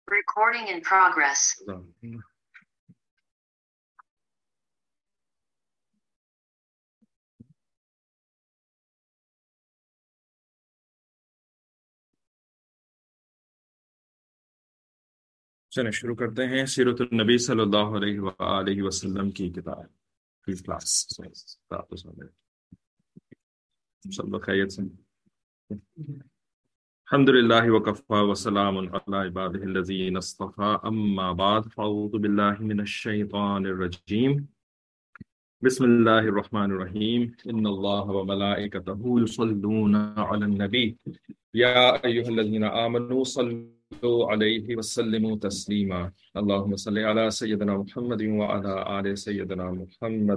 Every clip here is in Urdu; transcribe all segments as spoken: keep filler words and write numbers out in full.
Recording in progress. چلیں شروع کرتے ہیں سیرت النبی صلی اللہ علیہ وآلہ وسلم کی کتاب کی کلاس. سب لوگ خیریت سے؟ الحمد للہ وکفا وسلام علی عبادہ الذین اصطفی، اما بعد فاعوذ باللہ من الشیطان الرجیم. بسم اللہ الرحمن الرحیم. ان اللہ وملائکتہ یصلون علی النبی یا ایھا الذین آمنوا صلوا علیہ وسلموا تسلیما. اللہم صل علی سیدنا محمد وعلی آل سیدنا محمد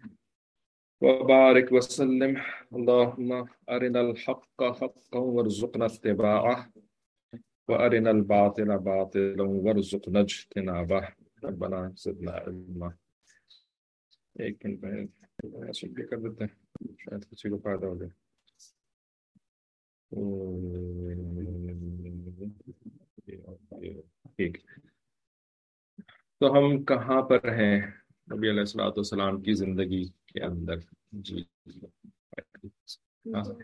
وبارک وسلم. اللہم ارنا الحق حقا وارزقنا اتباعہ وارنا الباطل باطلا وارزقنا اجتنابہ. ربنا زدنا علما. ایک منٹ میں سب کر دیتے ہیں، شاید کسی کو فائدہ ہو جائے. ٹھیک، تو ہم کہاں پر ہیں نبی علیہ الصلوۃ والسلام کی زندگی کے اندر؟ جی ہاں.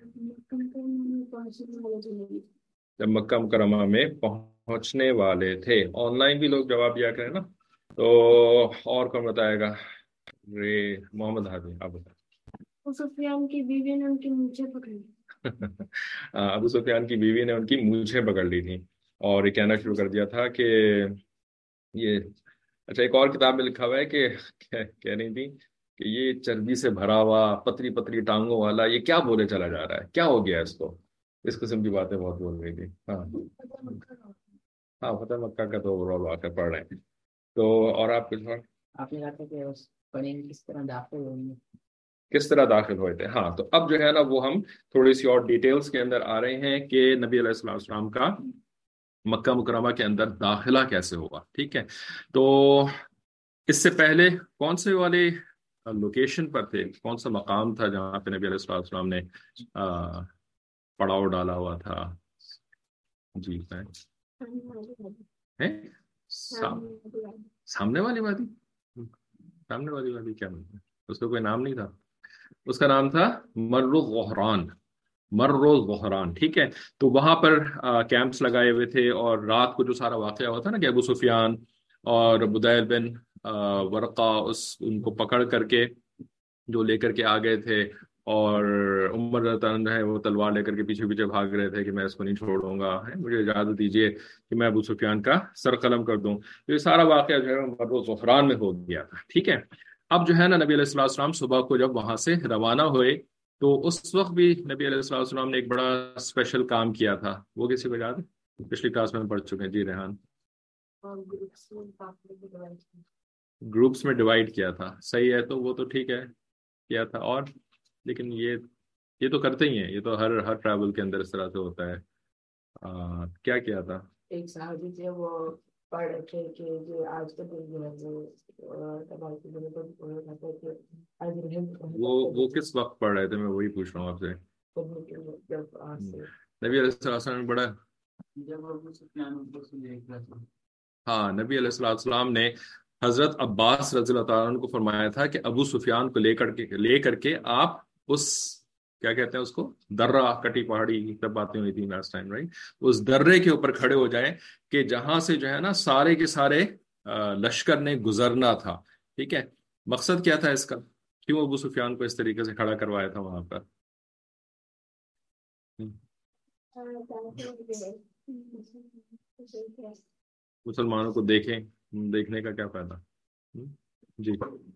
جب مکہ مکرمہ میں پہنچنے والے تھے. آن لائن بھی لوگ جواب دیا کریں نا. تو اور کون بتائے گا؟ رے محمد ہادی آپ بتائیں. ابو سفیان کی بیوی نے ان کی مونچھیں پکڑ لی. ابو سفیان کی بیوی نے ان کی مونچھیں پکڑ لی تھیں اور یہ کہنا شروع کر دیا تھا کہ یہ اچھا. ایک اور کتاب میں لکھا ہوا ہے کہ کہہ رہی تھی کہ یہ چربی سے بھرا ہوا پتری پتری ٹانگوں والا یہ کیا بولے چلا جا رہا ہے، کیا ہو گیا اس کو. اس قسم کی باتیں بہت بول رہی تھی. ہاں ہاں فتح مکہ کا تو اوور آل واقعہ پڑھ رہے ہیں. تو اور آپ کچھ اور آپ نے کہا تھا کہ اس پنیر کس طرح داخل ہوئی، کس طرح داخل ہوئے تھے. ہاں تو اب جو ہے نا وہ ہم تھوڑی سی اور ڈیٹیلز کے اندر آ رہے ہیں کہ نبی علیہ السلام السلام کا مکہ مکرمہ کے اندر داخلہ کیسے ہوا. ٹھیک ہے، تو اس سے پہلے کون سے والے لوکیشن پر تھے، کون سا مقام تھا جہاں پہ نبی علیہ السلام نے پڑاؤ ڈالا ہوا تھا؟ جی سامنے والی وادی. سامنے والی وادی کیا مطلب؟ اس کا کوئی نام نہیں تھا، اس کا نام تھا مر الظہران. مر الظہران. ٹھیک ہے، تو وہاں پر کیمپس لگائے ہوئے تھے اور رات کو جو سارا واقعہ ہوا تھا نا کہ ابو سفیان اور بدیل بن ورقہ اس ان کو پکڑ کر کے جو لے کر کے آ گئے تھے، اور عمر رضی اللہ عنہ ہے وہ تلوار لے کر کے پیچھے پیچھے بھاگ رہے تھے کہ میں اس کو نہیں چھوڑوں گا، مجھے اجازت دیجیے کہ میں ابو سفیان کا سر قلم کر دوں. تو یہ سارا واقعہ جو ہے مر الظہران میں ہو گیا تھا. ٹھیک ہے، اب جو ہے نا نبی علیہ السلام صبح کو جب وہاں سے روانہ ہوئے تو اس وقت بھی نبی علیہ السلام نے ایک بڑا اسپیشل کام کیا تھا. وہ کسی کو یاد ہے؟ پچھلی کلاس میں پڑھ چکے ہیں. جی ریحان. گروپس میں ڈیوائڈ کیا تھا. صحیح ہے، تو وہ تو ٹھیک ہے کیا تھا. اور لیکن یہ یہ تو کرتے ہی ہیں، یہ تو ہر ہر ٹریول کے اندر اس طرح سے ہوتا ہے. آ, کیا کیا تھا؟ ایک صحابی تھے وہ پڑھ رہے تھے کہ جو آج کے دن جو ہے وہ وہ کس وقت پڑھ رہے تھے؟ میں وہی پوچھ رہا ہوں آپ سے. نبی علیہ السلام بڑا ہاں نبی علیہ السلام نے حضرت عباس رضی اللہ تعالیٰ عنہ کو فرمایا تھا کہ ابو سفیان کو لے کر کے لے کر کے آپ اس کیا کہتے ہیں اس کو، درہ کٹی پہاڑی تب باتیں ہوئی تھی لاسٹ ٹائم رائٹ، اس درے کے اوپر کھڑے ہو جائیں کہ جہاں سے جو ہے نا سارے کے سارے لشکر نے گزرنا تھا. ٹھیک ہے، مقصد کیا تھا اس کا؟ کیوں ابو سفیان کو اس طریقے سے کھڑا کروایا تھا وہاں پر؟ مسلمانوں کو دیکھیں، دیکھنے کا کیا فائدہ؟ جی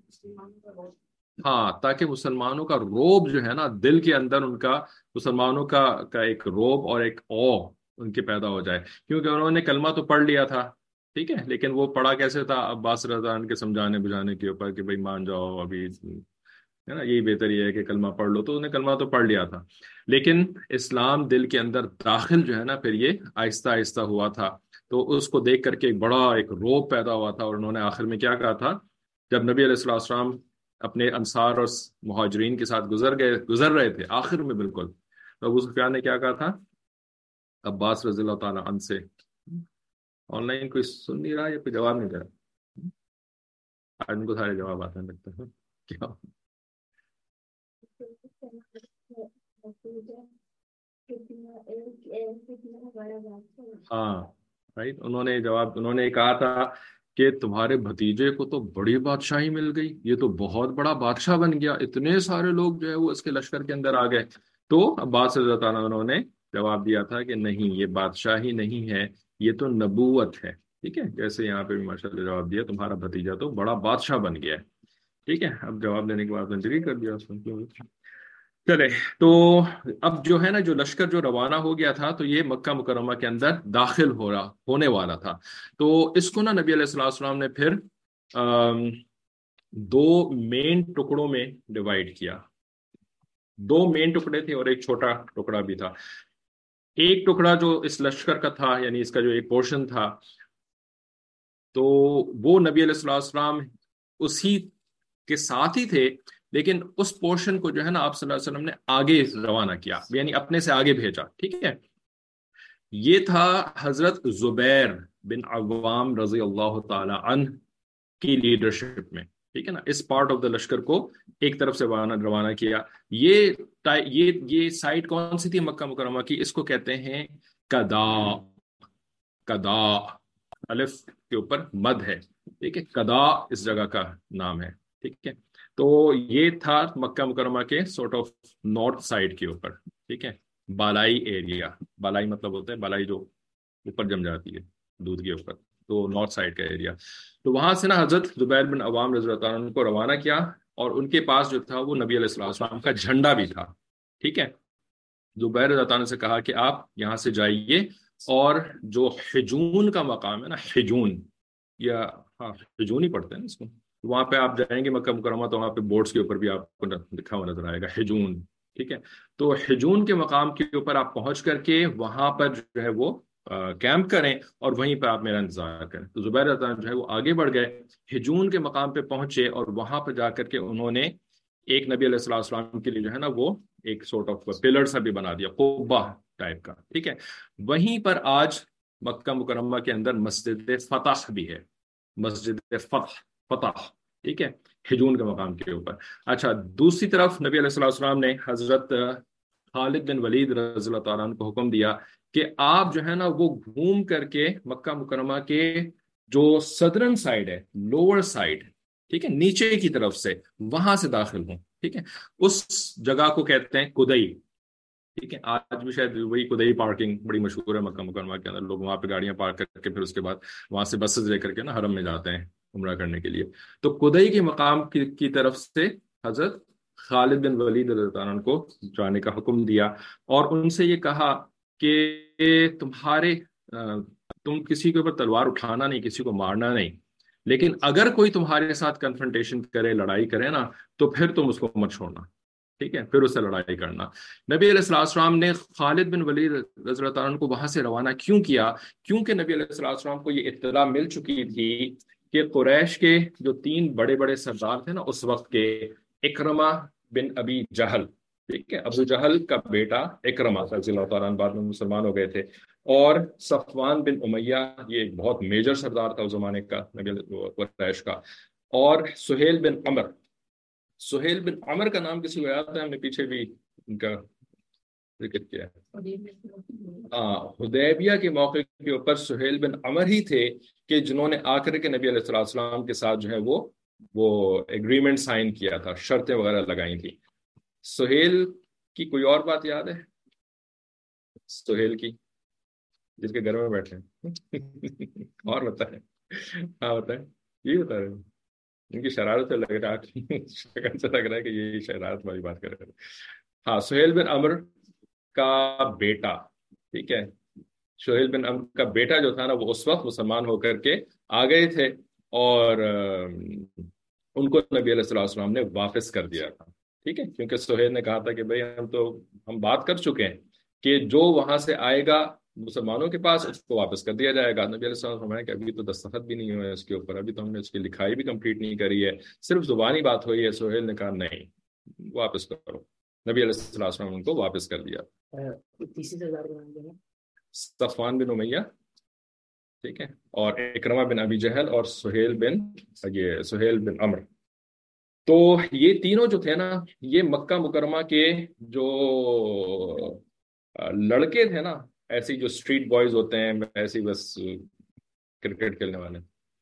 ہاں، تاکہ مسلمانوں کا روب جو ہے نا دل کے اندر ان کا مسلمانوں کا کا ایک روب اور ایک او ان کے پیدا ہو جائے، کیونکہ انہوں نے کلمہ تو پڑھ لیا تھا. ٹھیک ہے، لیکن وہ پڑھا کیسے تھا؟ عباس رضی اللہ عنہ کے سمجھانے بجھانے کے اوپر کہ بھائی مان جاؤ، ابھی ہے نا یہی بہتر یہ ہے کہ کلمہ پڑھ لو. تو انہوں نے کلمہ تو پڑھ لیا تھا، لیکن اسلام دل کے اندر داخل جو ہے نا پھر یہ آہستہ آہستہ ہوا تھا. تو اس کو دیکھ کر کے ایک بڑا ایک روب پیدا ہوا تھا، اور انہوں نے آخر میں کیا کہا تھا جب نبی علیہ السلام اپنے انصار اور مہاجرین کے ساتھ گزر گئے گزر رہے تھے آخر میں بالکل، تو ابو سفیان نے کیا کہا تھا عباس رضی اللہ تعالیٰ عنہ سے؟ آن لائن کوئی سن نہیں رہا یا کوئی جواب نہیں دے رہا؟ آج ان کو سارے جواب آتے ہیں لگتا ہے کیا؟ ہاں رائٹ، انہوں نے جواب انہوں نے کہا تھا کہ تمہارے بھتیجے کو تو بڑی بادشاہی مل گئی، یہ تو بہت بڑا بادشاہ بن گیا، اتنے سارے لوگ جو ہے وہ اس کے لشکر کے اندر آ گئے۔ تو عباس رضی اللہ عنہ انہوں نے جواب دیا تھا کہ نہیں، یہ بادشاہی نہیں ہے، یہ تو نبوت ہے۔ ٹھیک ہے، جیسے یہاں پہ بھی ماشاء اللہ جواب دیا، تمہارا بھتیجا تو بڑا بادشاہ بن گیا ہے۔ ٹھیک ہے، اب جواب دینے کے بعد منظوری کر دیا اس نے۔ چلے تو اب جو ہے نا، جو لشکر جو روانہ ہو گیا تھا تو یہ مکہ مکرمہ کے اندر داخل ہو رہا ہونے والا تھا۔ تو اس کو نا نبی علیہ الصلوۃ والسلام نے پھر آم، دو مین ٹکڑوں میں ڈیوائیڈ کیا۔ دو مین ٹکڑے تھے اور ایک چھوٹا ٹکڑا بھی تھا۔ ایک ٹکڑا جو اس لشکر کا تھا، یعنی اس کا جو ایک پورشن تھا، تو وہ نبی علیہ الصلوۃ والسلام اسی کے ساتھ ہی تھے، لیکن اس پورشن کو جو ہے نا آپ صلی اللہ علیہ وسلم نے آگے روانہ کیا، یعنی اپنے سے آگے بھیجا۔ ٹھیک ہے، یہ تھا حضرت زبیر بن عوام رضی اللہ تعالی عنہ کی لیڈرشپ میں۔ ٹھیک ہے نا، اس پارٹ آف دا لشکر کو ایک طرف سے روانہ کیا۔ یہ یہ یہ سائٹ کون سی تھی مکہ مکرمہ کی؟ اس کو کہتے ہیں قدا۔ قدا الف کے اوپر مد ہے، ٹھیک ہے، قدا اس جگہ کا نام ہے۔ ٹھیک ہے، تو یہ تھا مکہ مکرمہ کے سورٹ آف نارتھ سائڈ کے اوپر۔ ٹھیک ہے، بالائی ایریا، بالائی مطلب ہوتا ہے بالائی جو اوپر جم جاتی ہے دودھ کے اوپر، تو نارتھ سائڈ کا ایریا۔ تو وہاں سے نا حضرت زبیر بن عوام رضی اللہ عنہ کو روانہ کیا، اور ان کے پاس جو تھا وہ نبی علیہ السلام کا جھنڈا بھی تھا۔ ٹھیک ہے، زبیر رضی اللہ عنہ سے کہا کہ آپ یہاں سے جائیے، اور جو حجون کا مقام ہے نا، حجون یا ہاں حجون ہی پڑھتے ہیں نا اس کو، وہاں پہ آپ جائیں گے مکہ مکرمہ تو وہاں پہ بورڈز کے اوپر بھی آپ کو لکھا ہوا نظر آئے گا حجون۔ ٹھیک ہے، تو حجون کے مقام کے اوپر آپ پہنچ کر کے وہاں پر جو ہے وہ کیمپ کریں، اور وہیں پر آپ میرا انتظار کریں۔ تو زبیر رضی اللہ عنہ جو ہے وہ آگے بڑھ گئے، حجون کے مقام پہ پہنچے، اور وہاں پہ جا کر کے انہوں نے ایک نبی علیہ الصلوۃ والسلام کے لیے جو ہے نا وہ ایک سورٹ آف پلر سا بھی بنا دیا، قبہ ٹائپ کا۔ ٹھیک ہے، وہیں پر آج مکہ مکرمہ کے اندر مسجد فتح بھی ہے، مسجد فتح فتح ٹھیک ہے، حجون کے مقام کے اوپر۔ اچھا، دوسری طرف نبی علیہ الصلوۃ والسلام نے حضرت خالد بن ولید رضی اللہ تعالیٰ عنہ کو حکم دیا کہ آپ جو ہے نا وہ گھوم کر کے مکہ مکرمہ کے جو صدرن سائڈ ہے، لوور سائڈ، ٹھیک ہے، نیچے کی طرف سے وہاں سے داخل ہوں۔ ٹھیک ہے، اس جگہ کو کہتے ہیں کدئی۔ ٹھیک ہے، آج بھی شاید وہی کدئی پارکنگ بڑی مشہور ہے مکہ مکرمہ کے اندر، لوگ وہاں پہ گاڑیاں پارک کر کے پھر اس کے بعد وہاں سے بسز لے کر کے نا حرم میں جاتے ہیں عمرہ کرنے کے لیے۔ تو کدئی کے مقام کی, کی طرف سے حضرت خالد بن ولید رضی اللہ عنہ کو جانے کا حکم دیا، اور ان سے یہ کہا کہ تمہارے تم کسی کے اوپر تلوار اٹھانا نہیں، کسی کو مارنا نہیں، لیکن اگر کوئی تمہارے ساتھ کنفرنٹیشن کرے، لڑائی کرے نا، تو پھر تم اس کو مت چھوڑنا۔ ٹھیک ہے، پھر اس سے لڑائی کرنا۔ نبی علیہ الصلوۃ والسلام نے خالد بن ولید رضی اللہ عنہ کو وہاں سے روانہ کیوں کیا؟ کیونکہ نبی علیہ الصلوۃ والسلام کو یہ اطلاع مل چکی تھی کہ قریش کے جو تین بڑے بڑے سردار تھے نا اس وقت کے، اکرمہ بن ابی جہل، ٹھیک ہے، ابو جہل کا بیٹا اکرمہ رضی اللہ تعالیٰ عنہ بعد میں مسلمان ہو گئے تھے، اور صفوان بن امیہ، یہ ایک بہت میجر سردار تھا اس زمانے کا نبی قریش کا، اور سہیل بن عمر۔ سہیل بن عمر کا نام کسی کو یاد ہے؟ ہم نے پیچھے بھی ان کا ذکر کیا ہے۔ ہاں، حدیبیہ کے موقع کے اوپر سہیل بن عمر ہی تھے کہ جنہوں نے آ کر کے نبی علیہ الصلوۃ والسلام کے ساتھ جو ہے وہ وہ ایگریمنٹ سائن کیا تھا، شرطیں وغیرہ لگائی تھی۔ سہیل کی کوئی اور بات یاد ہے؟ سہیل کی، جس کے گھر میں بیٹھے ہیں اور بتائیں، ہاں بتائیں، یہ بتا رہے ہیں ان کی شرارت سے لگ رہا ہے، شکل سے لگ رہا ہے کہ یہ شرارت والی بات کر رہے ہیں۔ ہاں، سہیل بن عمر کا بیٹا، ٹھیک ہے، سہیل بن عمر کا بیٹا جو تھا نا وہ اس وقت مسلمان ہو کر کے آ گئے تھے، اور ان کو نبی علیہ الصلوۃ والسلام نے واپس کر دیا تھا۔ ٹھیک ہے، کیونکہ سہیل نے کہا تھا کہ بھئی ہم تو ہم بات کر چکے ہیں کہ جو وہاں سے آئے گا مسلمانوں کے پاس اس کو واپس کر دیا جائے گا۔ نبی علیہ السلام فرمایا کہ ابھی تو دستخط بھی نہیں ہوئے اس کے اوپر، ابھی تو ہم نے اس کی لکھائی بھی کمپلیٹ نہیں کری ہے، صرف زبانی بات ہوئی ہے۔ سہیل نے کہا نہیں، واپس کرو۔ نبی علیہ السلام نے ان کو واپس کر دیا۔ تیسری سردار کا نام کیا ہے؟ صفوان بن امیہ، ٹھیک ہے، اور اکرمہ بن ابی جہل اور سہیل بن یہ سہیل بن عمر. تو یہ تینوں جو تھے نا، یہ مکہ مکرمہ کے جو لڑکے تھے نا، ایسی جو اسٹریٹ بوائز ہوتے ہیں، ایسی بس کرکٹ کھیلنے والے،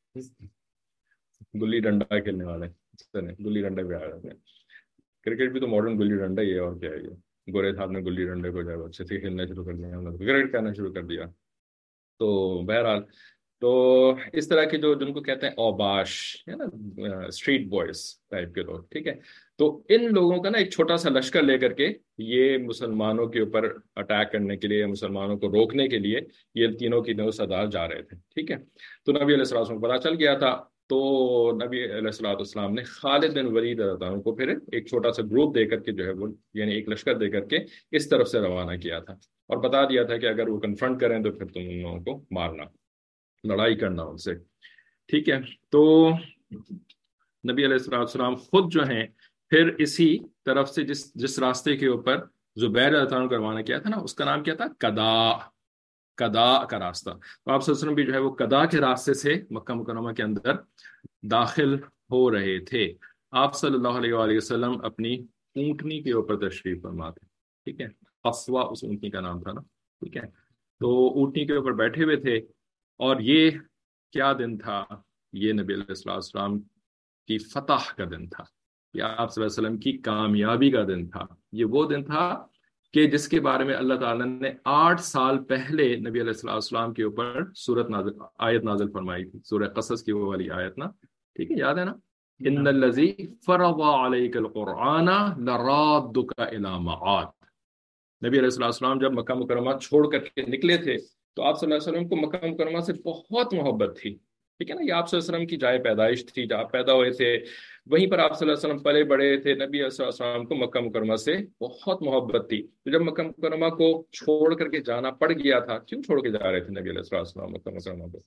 گلی ڈنڈا کھیلنے والے، گلی ڈنڈا بھی آ جاتے ہیں. کرکٹ بھی تو ماڈرن گلی ڈنڈا ہی ہے، اور کیا ہے یہ گورے صاحب نے گلی ڈنڈے کو جو اچھے سے کھیلنا شروع کر دیا، ہم نے کرکٹ کھیلنا شروع کر دیا. تو بہرحال تو اس طرح کے جو جن کو کہتے ہیں اوباش ہے نا، اسٹریٹ بوائز ٹائپ کے لوگ، ٹھیک ہے. تو ان لوگوں کا نا ایک چھوٹا سا لشکر لے کر کے یہ مسلمانوں کے اوپر اٹیک کرنے کے لیے، مسلمانوں کو روکنے کے لیے یہ تینوں کی نو سردار جا رہے تھے. ٹھیک ہے، تو نبی علیہ السلام کو پتا چل گیا تھا. تو نبی علیہ السلام والسلام نے خالد بن ولید رضی اللہ عنہ کو پھر ایک چھوٹا سا گروپ دے کر کے جو ہے وہ یعنی ایک لشکر دے کر کے اس طرف سے روانہ کیا تھا، اور بتا دیا تھا کہ اگر وہ کنفرنٹ کریں تو پھر تم ان لوگوں کو مارنا، لڑائی کرنا ان سے. ٹھیک ہے، تو نبی علیہ السلام والسلام خود جو ہیں پھر اسی طرف سے جس جس راستے کے اوپر زبیر رضی اللہ عنہ کو روانہ کیا تھا نا، اس کا نام کیا تھا؟ کدا، کدا کا راستہ. تو آپ صلی اللہ علیہ وسلم بھی جو ہے وہ کدا کے راستے سے مکہ مکرمہ کے اندر داخل ہو رہے تھے. آپ صلی اللہ علیہ وآلہ وسلم اپنی اونٹنی کے اوپر تشریف فرما تھے. ٹھیک ہے، قصوہ اس اونٹنی کا نام تھا نا. ٹھیک ہے، تو اونٹنی کے اوپر بیٹھے ہوئے تھے. اور یہ کیا دن تھا؟ یہ نبی علیہ الصلوۃ والسلام کی فتح کا دن تھا، یہ آپ صلی اللہ علیہ وسلم کی کامیابی کا دن تھا. یہ وہ دن تھا کہ جس کے بارے میں اللہ تعالیٰ نے آٹھ سال پہلے نبی علیہ الصلوۃ والسلام کے اوپر سورت نازل آیت نازل فرمائی تھی، سورہ قصص کی وہ والی آیت نا. ٹھیک ہے، یاد ہے نا؟ ان الذی فرض علیک القرآن لرادک الی معاد. نبی علیہ الصلوۃ والسلام جب مکہ مکرمہ چھوڑ کر کے نکلے تھے تو آپ صلی اللہ علیہ وسلم کو مکہ مکرمہ سے بہت محبت تھی. ٹھیک ہے نا، یہ آپ صلی اللہ علیہ وسلم کی جائے پیدائش تھی، جہاں پیدا ہوئے تھے، وہیں پر آپ صلی اللہ علیہ وسلم پلے بڑے تھے. نبی صلی اللہ علیہ وسلم کو مکہ مکرمہ سے بہت محبت تھی. تو جب مکہ مکرمہ کو چھوڑ کر کے جانا پڑ گیا تھا، کیوں چھوڑ کے جا رہے تھے نبی علیہ السلام مکہ مکرمہ کو؟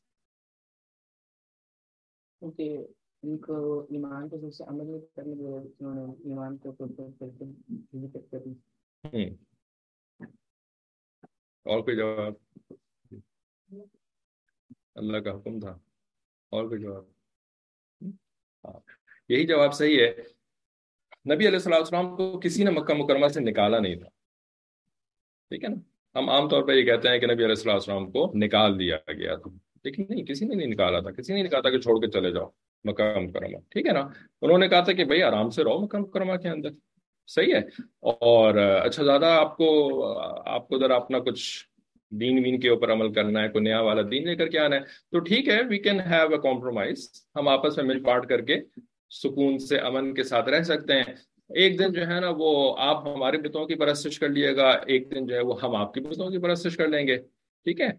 کیونکہ ان کو ایمان کو سے عمل نہیں کرنے کی وجہ سے انہوں نے ایمان کو کر دی. اور کوئی جواب؟ اللہ کا حکم تھا. اور کوئی جواب؟ ہاں، یہی جواب صحیح ہے. نبی علیہ الصلوۃ والسلام کو کسی نے مکہ مکرمہ سے نکالا نہیں تھا. ٹھیک ہے نا، ہم عام طور پہ یہ کہتے ہیں کہ نبی علیہ الصلوۃ والسلام کو نکال دیا گیا تھا، لیکن نہیں، کسی نے نہیں نکالا تھا. کسی نے نہیں کہا تھا کہ چھوڑ کے چلے جاؤ مکہ مکرمہ. ٹھیک ہے نا، انہوں نے کہا تھا کہ بھائی آرام سے رہو مکہ مکرمہ کے اندر. صحیح ہے. اور اچھا، زیادہ آپ کو آپ کو ذرا اپنا کچھ دین وین کے اوپر عمل کرنا ہے، کوئی نیا والا دین لے کر کے آنا ہے تو ٹھیک ہے، we can have a compromise. ہم آپس میں مل بانٹ کر کے سکون سے امن کے ساتھ رہ سکتے ہیں. ایک دن جو ہے نا وہ آپ ہمارے بتوں کی پرستش کر لیے گا، ایک دن جو ہے وہ ہم آپ کی بتوں کی پرستش کر لیں گے. ٹھیک ہے،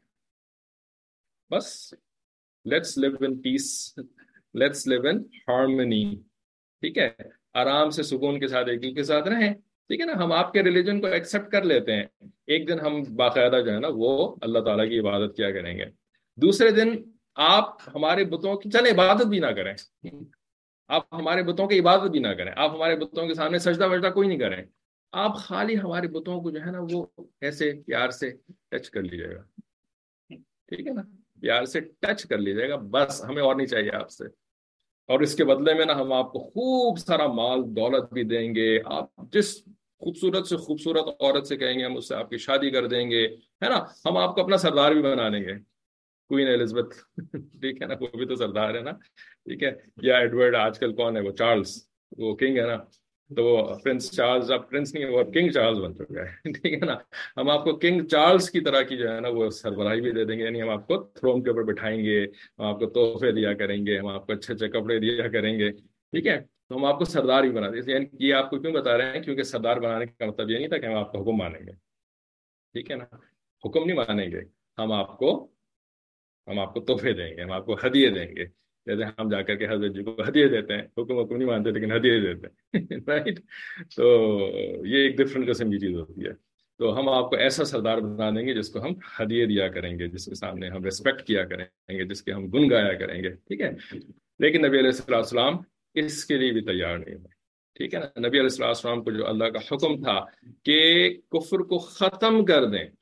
بس let's live in peace, let's live in harmony. ٹھیک ہے، آرام سے سکون کے ساتھ ایک دوسرے کے ساتھ رہیں. ٹھیک ہے نا، ہم آپ کے ریلیجن کو ایکسیپٹ کر لیتے ہیں. ایک دن ہم باقاعدہ جو ہے نا وہ اللہ تعالیٰ کی عبادت کیا کریں گے. دوسرے دن آپ ہمارے بتوں کی چلے عبادت بھی نہ کریں، آپ ہمارے بتوں کی عبادت بھی نہ کریں، آپ ہمارے بتوں کے سامنے سجدہ وجدہ کوئی نہیں کریں. آپ خالی ہمارے بتوں کو جو ہے نا وہ ایسے پیار سے ٹچ کر لیجیے گا. ٹھیک ہے نا، پیار سے ٹچ کر لیجیے گا، بس ہمیں اور نہیں چاہیے آپ سے. اور اس کے بدلے میں نا ہم آپ کو خوب سارا مال دولت بھی دیں گے. آپ جس خوبصورت سے خوبصورت عورت سے کہیں گے ہم اس سے آپ کی شادی کر دیں گے، ہے نا. ہم آپ کو اپنا سردار بھی بنا دیں گے، کوئین ایلزبتھ. ٹھیک ہے نا، وہ بھی تو سردار ہے نا. ٹھیک ہے، یا ایڈورڈ آج کل کون ہے وہ، چارلز، وہ کنگ ہے نا. تو وہ پرنس چارلز اب پرنس نہیں، وہ کنگ چارلز بن چکا ہے. ٹھیک ہے نا، ہم آپ کو کنگ چارلز کی طرح کی جو ہے نا وہ سربراہی بھی دے دیں گے. یعنی ہم آپ کو تھرون کے اوپر بٹھائیں گے، ہم آپ کو تحفے دیا کریں گے، ہم آپ کو اچھے اچھے کپڑے دیا کریں گے. ٹھیک ہے، تو ہم آپ کو سردار بھی بنا دیں گے. یعنی یہ آپ کو کیوں بتا رہے ہیں؟ کیونکہ سردار بنانے کا مطلب یہ نہیں تھا کہ ہم آپ کا حکم مانیں گے. ٹھیک ہے نا، حکم نہیں مانیں گے، ہم آپ کو ہم آپ کو تحفے دیں گے، ہم آپ کو ہدیے دیں گے. جیسے ہم جا کر کے حضرت جی کو ہدیے دیتے ہیں، حکم حکم نہیں مانتے لیکن ہدیے دیتے ہیں. رائٹ، تو یہ ایک ڈفرینٹ قسم کی چیز ہوتی ہے. تو ہم آپ کو ایسا سردار بنا دیں گے جس کو ہم ہدیے دیا کریں گے، جس کے سامنے ہم ریسپیکٹ کیا کریں گے، جس کے ہم گن گایا کریں گے. ٹھیک ہے، لیکن نبی علیہ السلام اس کے لیے بھی تیار نہیں ہوئے. ٹھیک ہے نا، نبی علیہ السلام کو جو اللہ کا حکم تھا کہ کفر کو ختم کر دیں،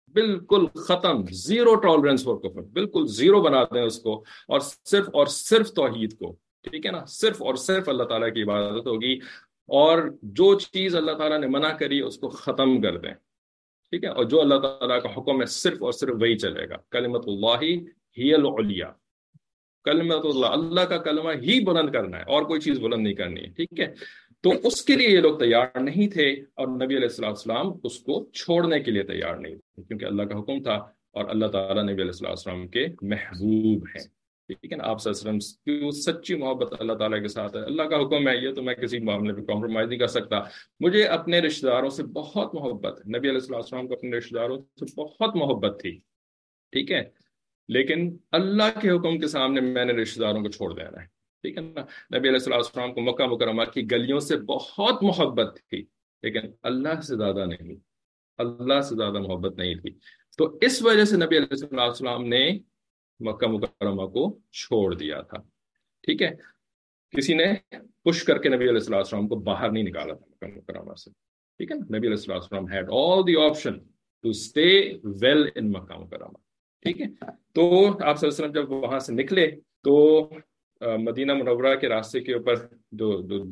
بالکل ختم، زیرو ٹالرنس فور کفر، بالکل زیرو بنا دیں اس کو، اور صرف اور صرف توحید کو، ٹھیک ہے نا، صرف اور صرف اللہ تعالیٰ کی عبادت ہوگی، اور جو چیز اللہ تعالیٰ نے منع کری اس کو ختم کر دیں، ٹھیک ہے، اور جو اللہ تعالیٰ کا حکم ہے صرف اور صرف وہی چلے گا. کلمت اللہ ہی العلیٰ، کلمت اللہ، اللہ کا کلمہ ہی بلند کرنا ہے، اور کوئی چیز بلند نہیں کرنی ہے، ٹھیک ہے. تو اس کے لیے یہ لوگ تیار نہیں تھے، اور نبی علیہ الصلوۃ والسلام اس کو چھوڑنے کے لیے تیار نہیں تھے، کیونکہ اللہ کا حکم تھا، اور اللہ تعالیٰ نبی علیہ الصلوۃ والسلام کے محبوب ہیں، ٹھیک ہے نا. آپ صلی اللہ علیہ وسلم کی وہ سچی محبت اللہ تعالیٰ کے ساتھ ہے، اللہ کا حکم ہے یہ تو میں کسی معاملے پہ کمپرومائز نہیں کر سکتا. مجھے اپنے رشتہ داروں سے بہت محبت ہے، نبی علیہ الصلوۃ والسلام کو اپنے رشتہ داروں سے بہت محبت تھی، ٹھیک ہے، لیکن اللہ کے حکم کے سامنے میں نے رشتہ داروں کو چھوڑ دینا ہے، ٹھیک ہے نا. نبی علیہ الصلوۃ والسلام کو مکہ مکرمہ کی گلیوں سے بہت محبت تھی، لیکن اللہ سے زیادہ نہیں، اللہ سے زیادہ محبت نہیں تھی. تو اس وجہ سے نبی علیہ الصلوۃ والسلام نے مکہ مکرمہ کو چھوڑ دیا تھا، ٹھیک ہے. کسی نے پش کر کے نبی علیہ الصلوۃ والسلام کو باہر نہیں نکالا تھا مکہ مکرمہ سے، ٹھیک ہے. نبی علیہ الصلوۃ والسلام had all the option to stay well in مکہ مکرمہ، ٹھیک ہے. تو آپ صلی اللہ علیہ وسلم جب وہاں سے نکلے تو مدینہ منورہ کے راستے کے اوپر جو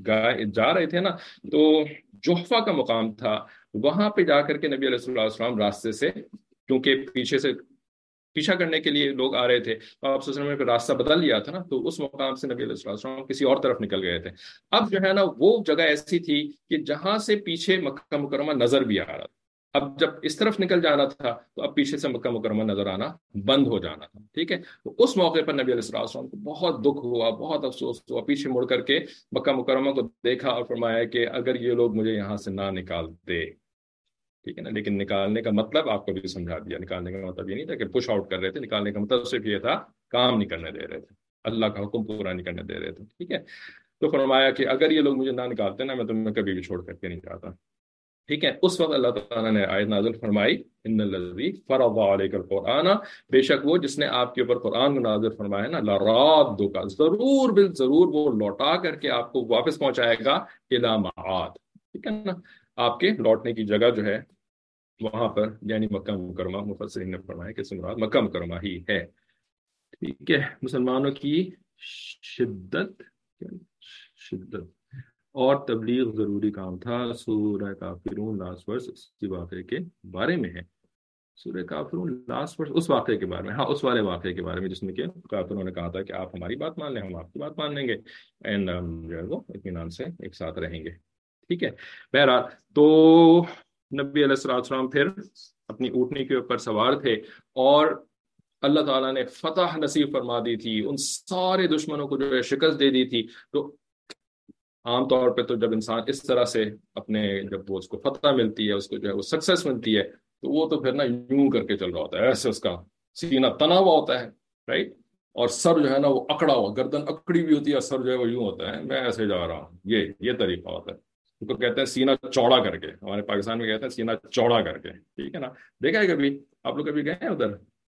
جا رہے تھے نا، تو جحفہ کا مقام تھا، وہاں پہ جا کر کے نبی علیہ الصلوۃ والسلام راستے سے، کیونکہ پیچھے سے پیچھا کرنے کے لیے لوگ آ رہے تھے، تو آپ صلی اللہ علیہ وسلم نے راستہ بدل لیا تھا نا، تو اس مقام سے نبی علیہ الصلوۃ والسلام کسی اور طرف نکل گئے تھے. اب جو ہے نا وہ جگہ ایسی تھی کہ جہاں سے پیچھے مکہ مکرمہ نظر بھی آ رہا تھا. اب جب اس طرف نکل جانا تھا تو اب پیچھے سے مکہ مکرمہ نظر آنا بند ہو جانا تھا، ٹھیک ہے. تو اس موقع پر نبی علیہ الصلوۃ والسلام کو بہت دکھ ہوا، بہت افسوس ہوا، پیچھے مڑ کر کے مکہ مکرمہ کو دیکھا اور فرمایا کہ اگر یہ لوگ مجھے یہاں سے نہ نکالتے، ٹھیک ہے نا. لیکن نکالنے کا مطلب آپ کو بھی سمجھا دیا، نکالنے کا مطلب یہ نہیں تھا کہ پش آؤٹ کر رہے تھے، نکالنے کا مطلب صرف یہ تھا کام نہیں کرنے دے رہے تھے، اللہ کا حکم پورا نہیں کرنے دے رہے تھے، ٹھیک ہے. تو فرمایا کہ اگر یہ لوگ مجھے نہ نکالتے نا، میں تمہیں کبھی بھی چھوڑ کر کے نہیں جاتا، ٹھیک ہے. اس وقت اللہ تعالیٰ نے آیت نازل فرمائی، ان الذی فرض علیک القرآن، بے شک وہ جس نے آپ کے اوپر قرآن کو نازل فرمایا نا، لرادک، ضرور بالضرور وہ لوٹا کر کے آپ کو واپس پہنچائے گا، الی معاد، ٹھیک ہے نا، آپ کے لوٹنے کی جگہ جو ہے وہاں پر، یعنی مکہ مکرمہ. مفسرین نے فرمایا کہ اس سے مراد مکہ مکرمہ ہی ہے، ٹھیک ہے. مسلمانوں کی شدت شدت اور تبلیغ ضروری کام تھا. سورہ کافرون لاسٹ ورس اسی واقعے کے بارے میں ہے. سورہ کافرون لاسٹ ورس اس واقعے کے بارے میں، ہاں اس والے واقعے کے بارے میں جس میں کہ کافروں نے کہا تھا کہ آپ ہماری بات مان لیں، ہم آپ کی بات مان لیں گے، اینڈ جو ہے وہ اطمینان سے ایک ساتھ رہیں گے، ٹھیک ہے. بہرحال تو نبی علیہ الصلوۃ والسلام پھر اپنی اونٹنی کے اوپر سوار تھے، اور اللہ تعالیٰ نے فتح نصیب فرما دی تھی، ان سارے دشمنوں کو جو ہے شکست دے دی تھی. تو عام طور پہ تو جب انسان اس طرح سے اپنے، جب وہ اس کو فتح ملتی ہے، اس کو جو ہے وہ سکسیس ملتی ہے، تو وہ تو پھر نا یوں کر کے چل رہا ہوتا ہے، ایسے اس کا سینہ تنا ہوا ہوتا ہے، رائٹ، اور سر جو ہے نا وہ اکڑا ہوا، گردن اکڑی بھی ہوتی ہے، سر جو ہے وہ یوں ہوتا ہے، میں ایسے جا رہا ہوں، یہ یہ طریقہ ہوتا ہے. ان کو کہتے ہیں سینہ چوڑا کر کے، ہمارے پاکستان میں کہتے ہیں سینہ چوڑا کر کے، ٹھیک ہے نا. دیکھا ہے کبھی آپ لوگ کبھی گئے ہیں ادھر؟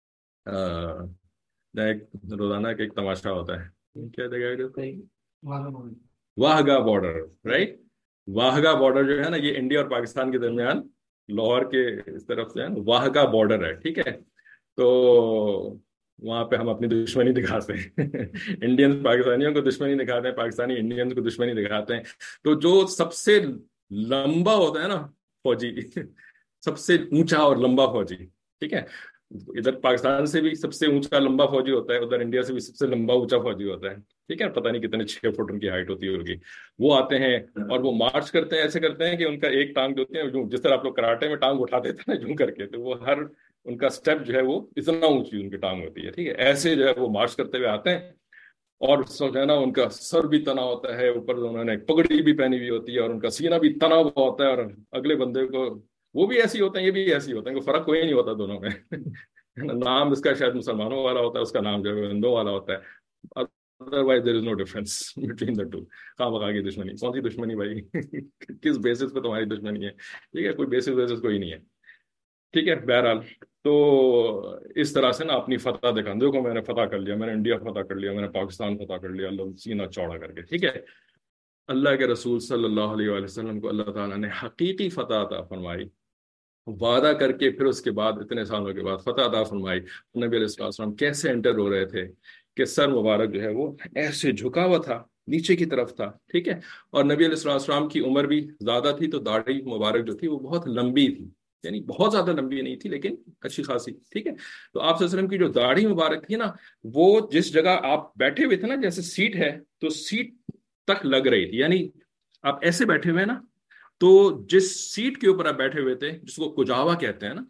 ایک روزانہ کا ایک تماشا ہوتا ہے، کیا جگہ ہے؟ Wagah border, right. Wagah border جو ہے نا، یہ انڈیا اور پاکستان کے درمیان لاہور کے اس طرف سے واہگہ بارڈر ہے، ٹھیک ہے. تو وہاں پہ ہم اپنی دشمنی دکھاتے ہیں انڈین پاکستانیوں کو دشمنی دکھاتے ہیں، پاکستانی انڈین کو دشمنی دکھاتے ہیں. تو جو سب سے لمبا ہوتا ہے نا فوجی، سب سے اونچا اور لمبا فوجی، ٹھیک ہے، ادھر پاکستان سے بھی سب سے اونچا لمبا فوجی ہوتا ہے، ادھر انڈیا سے بھی سب سے لمبا اونچا فوجی ہوتا ہے، ٹھیک ہے. پتہ نہیں کتنے چھ فٹ ان کی ہائٹ ہوتی ہوگی. وہ آتے ہیں اور وہ مارچ کرتے ہیں، ایسے کرتے ہیں کہ ان کا ایک ٹانگ جو ہوتی ہے، جس طرح آپ لوگ کراٹے میں ٹانگ اٹھاتے تھے نا یوں کر کے، تو وہ ہر ان کا سٹیپ جو ہے وہ اتنا اونچی ان کی ٹانگ ہوتی ہے، ٹھیک ہے. ایسے جو ہے وہ مارچ کرتے ہوئے آتے ہیں، اور جو ہے نا ان کا سر بھی تنا ہوتا ہے، اوپر انہوں نے پگڑی بھی پہنی ہوئی ہوتی ہے، اور ان کا سینہ بھی تنا ہوا ہوتا ہے، اور اگلے بندے کو وہ بھی ایسی ہوتے ہیں، یہ بھی ایسی ہوتے ہیں، کوئی فرق کوئی نہیں ہوتا دونوں میں نام اس کا شاید مسلمانوں والا ہوتا ہے، اس کا نام جو ہے ہندو والا ہوتا ہے، otherwise there is no difference between the two. خواہ بخواہ کی دشمنی، کون سی دشمنی بھائی کس بیسس پہ تمہاری دشمنی ہے، ٹھیک ہے، کوئی بیسس بیسس کوئی نہیں ہے، ٹھیک ہے. بہرحال تو اس طرح سے نا اپنی فتح دکھا، دیکھو میں نے فتح کر لیا، میں نے انڈیا فتح کر لیا، میں نے پاکستان فتح کر لیا، اللہ سینہ چوڑا کر کے، ٹھیک ہے. اللہ کے رسول صلی اللہ علیہ وآلہ وسلم کو اللہ تعالیٰ نے حقیقی فتح عطا فرمائی، وعدہ کر کے پھر اس کے بعد اتنے سالوں کے بعد فتح عطا فرمائی. نبی علیہ الصلوۃ والسلام کیسے انٹر ہو رہے تھے کہ سر مبارک جو ہے وہ ایسے جھکا ہوا تھا، نیچے کی طرف تھا. ٹھیک ہے. اور نبی علیہ الصلوۃ والسلام کی عمر بھی زیادہ تھی، تو داڑھی مبارک جو تھی وہ بہت لمبی تھی، یعنی بہت زیادہ لمبی نہیں تھی لیکن اچھی خاصی. ٹھیک ہے. تو آپ صلی اللہ علیہ وسلم کی جو داڑھی مبارک تھی نا، وہ جس جگہ آپ بیٹھے ہوئے تھے نا، جیسے سیٹ ہے تو سیٹ تک لگ رہی تھی. یعنی آپ ایسے بیٹھے ہوئے نا، تو جس سیٹ کے اوپر آپ بیٹھے ہوئے تھے، جس کو کجاوا کہتے ہیں نا،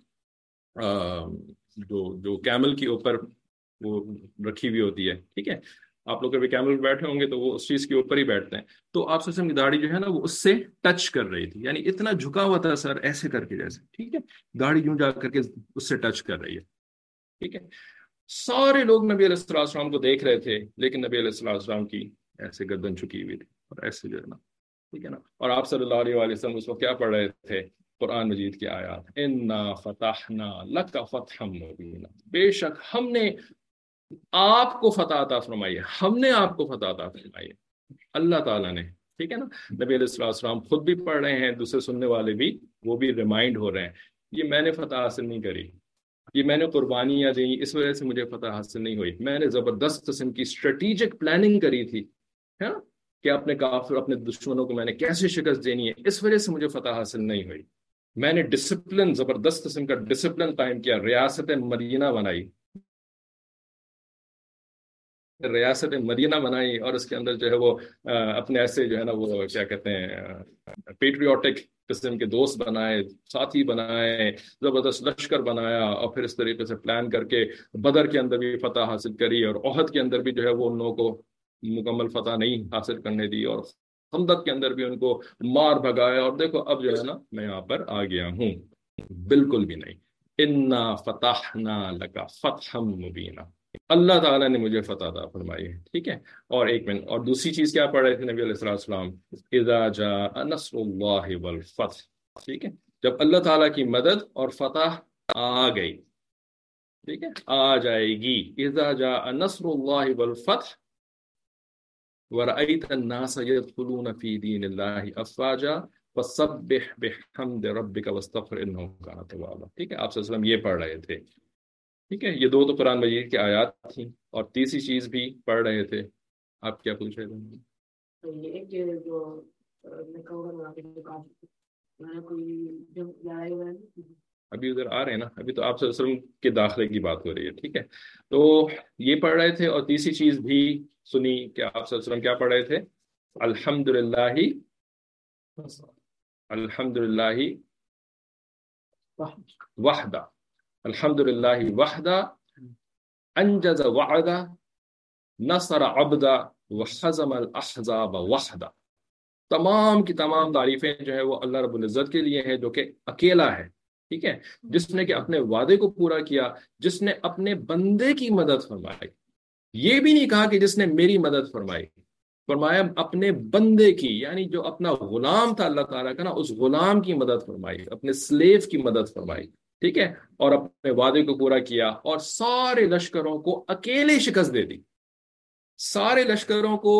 جو جو کیمل کے اوپر وہ رکھی ہوئی ہوتی ہے. ٹھیک ہے. آپ لوگ کبھی کیمل پہ بیٹھے ہوں گے تو وہ اس چیز کے اوپر ہی بیٹھتے ہیں. تو آپ سے کی داڑھی جو ہے نا وہ اس سے ٹچ کر رہی تھی، یعنی اتنا جھکا ہوا تھا سر، ایسے کر کے جیسے. ٹھیک ہے. داڑھی یوں جا کر کے اس سے ٹچ کر رہی ہے. ٹھیک ہے. سارے لوگ نبی علیہ الصلوۃ والسلام کو دیکھ رہے تھے، لیکن نبی علیہ الصلوۃ والسلام کی ایسے گردن جھکی ہوئی تھی اور ایسے جو ہے نا. ٹھیک ہے نا. اور آپ صلی اللہ علیہ وآلہ وسلم اس وقت کیا پڑھ رہے تھے؟ قرآن مجید کی آیات. انا فتحنا لک فتحا مبینا، بے شک ہم نے آپ کو فتح عطا فرمائی ہے، ہم نے آپ کو فتح عطا فرمائی ہے، اللہ تعالیٰ نے. ٹھیک ہے نا. نبی علیہ الصلوۃ والسلام خود بھی پڑھ رہے ہیں، دوسرے سننے والے بھی وہ بھی ریمائنڈ ہو رہے ہیں. یہ میں نے فتح حاصل نہیں کری، یہ میں نے قربانیاں دی، اس وجہ سے مجھے فتح حاصل نہیں ہوئی. میں نے زبردست قسم کی اسٹریٹجک پلاننگ کری تھی ہے نا، کہ اپنے کافر اپنے دشمنوں کو میں نے کیسے شکست دینی ہے، اس وجہ سے مجھے فتح حاصل نہیں ہوئی. میں نے ڈسپلن، زبردست قسم کا ڈسپلن قائم کیا، ریاست مدینہ بنائی، ریاست مدینہ بنائی، اور اس کے اندر جو ہے وہ اپنے ایسے جو ہے نا وہ کیا کہتے ہیں پیٹریوٹک قسم کے دوست بنائے، ساتھی بنائے، زبردست لشکر بنایا، اور پھر اس طریقے سے پلان کر کے بدر کے اندر بھی فتح حاصل کری، اور احد کے اندر بھی جو ہے وہ ان لوگوں کو مکمل فتح نہیں حاصل کرنے دی، اور خندق کے اندر بھی ان کو مار بھگایا. اور دیکھو اب جو ہے نا میں یہاں پر آ گیا ہوں. بالکل بھی نہیں. انا فتحنا لک فتحا مبینا، اللہ تعالیٰ نے مجھے فتح عطا فرمائی ہے. ٹھیک ہے. اور ایک منٹ، اور دوسری چیز کیا پڑھ رہے تھے نبی علیہ الصلوۃ والسلام؟ اذا جاء نصر اللہ والفتح. ٹھیک ہے. جب اللہ تعالیٰ کی مدد اور فتح آ گئی، ٹھیک ہے، آ جائے گی. اذا جاء نصر اللہ والفتح ورأيت الناس يدخلون في دين الله افواجا فسبح بحمد ربك واستغفر انه كان توابا. ٹھیک ہے. آپ صلی اللہ علیہ وسلم یہ پڑھ رہے تھے. ٹھیک ہے. یہ دو تو قرآن مجید کی آیات تھیں، اور تیسری چیز بھی پڑھ رہے تھے. آپ کیا پوچھ رہے تھے؟ یہ کہ جو میں کہوں گا وہاں پہ جو کام میں نے کوئی جو لائے ہوئے ہیں ابھی ادھر آ رہے ہیں نا، ابھی تو آپ صلی اللہ علیہ وسلم کے داخلے کی بات ہو رہی ہے. ٹھیک ہے. تو یہ پڑھ رہے تھے، اور تیسری چیز بھی سنی کہ آپ صلی اللہ علیہ وسلم کیا پڑھ رہے تھے؟ الحمد للہ الحمد للہ وحدہ، الحمد للہ وحدہ انجز وعدہ نصر عبدہ وحزم الاحزاب وحدہ. تمام کی تمام تعریفیں جو ہے وہ اللہ رب العزت کے لیے ہیں، جو کہ اکیلا ہے. ٹھیک ہے. جس نے کہ اپنے وعدے کو پورا کیا، جس نے اپنے بندے کی مدد فرمائی. یہ بھی نہیں کہا کہ جس نے میری مدد فرمائی، فرمایا اپنے بندے کی، یعنی جو اپنا غلام تھا اللہ تعالیٰ کا نا، اس غلام کی مدد فرمائی، اپنے سلیو کی مدد فرمائی. ٹھیک ہے. اور اپنے وعدے کو پورا کیا، اور سارے لشکروں کو اکیلے شکست دے دی، سارے لشکروں کو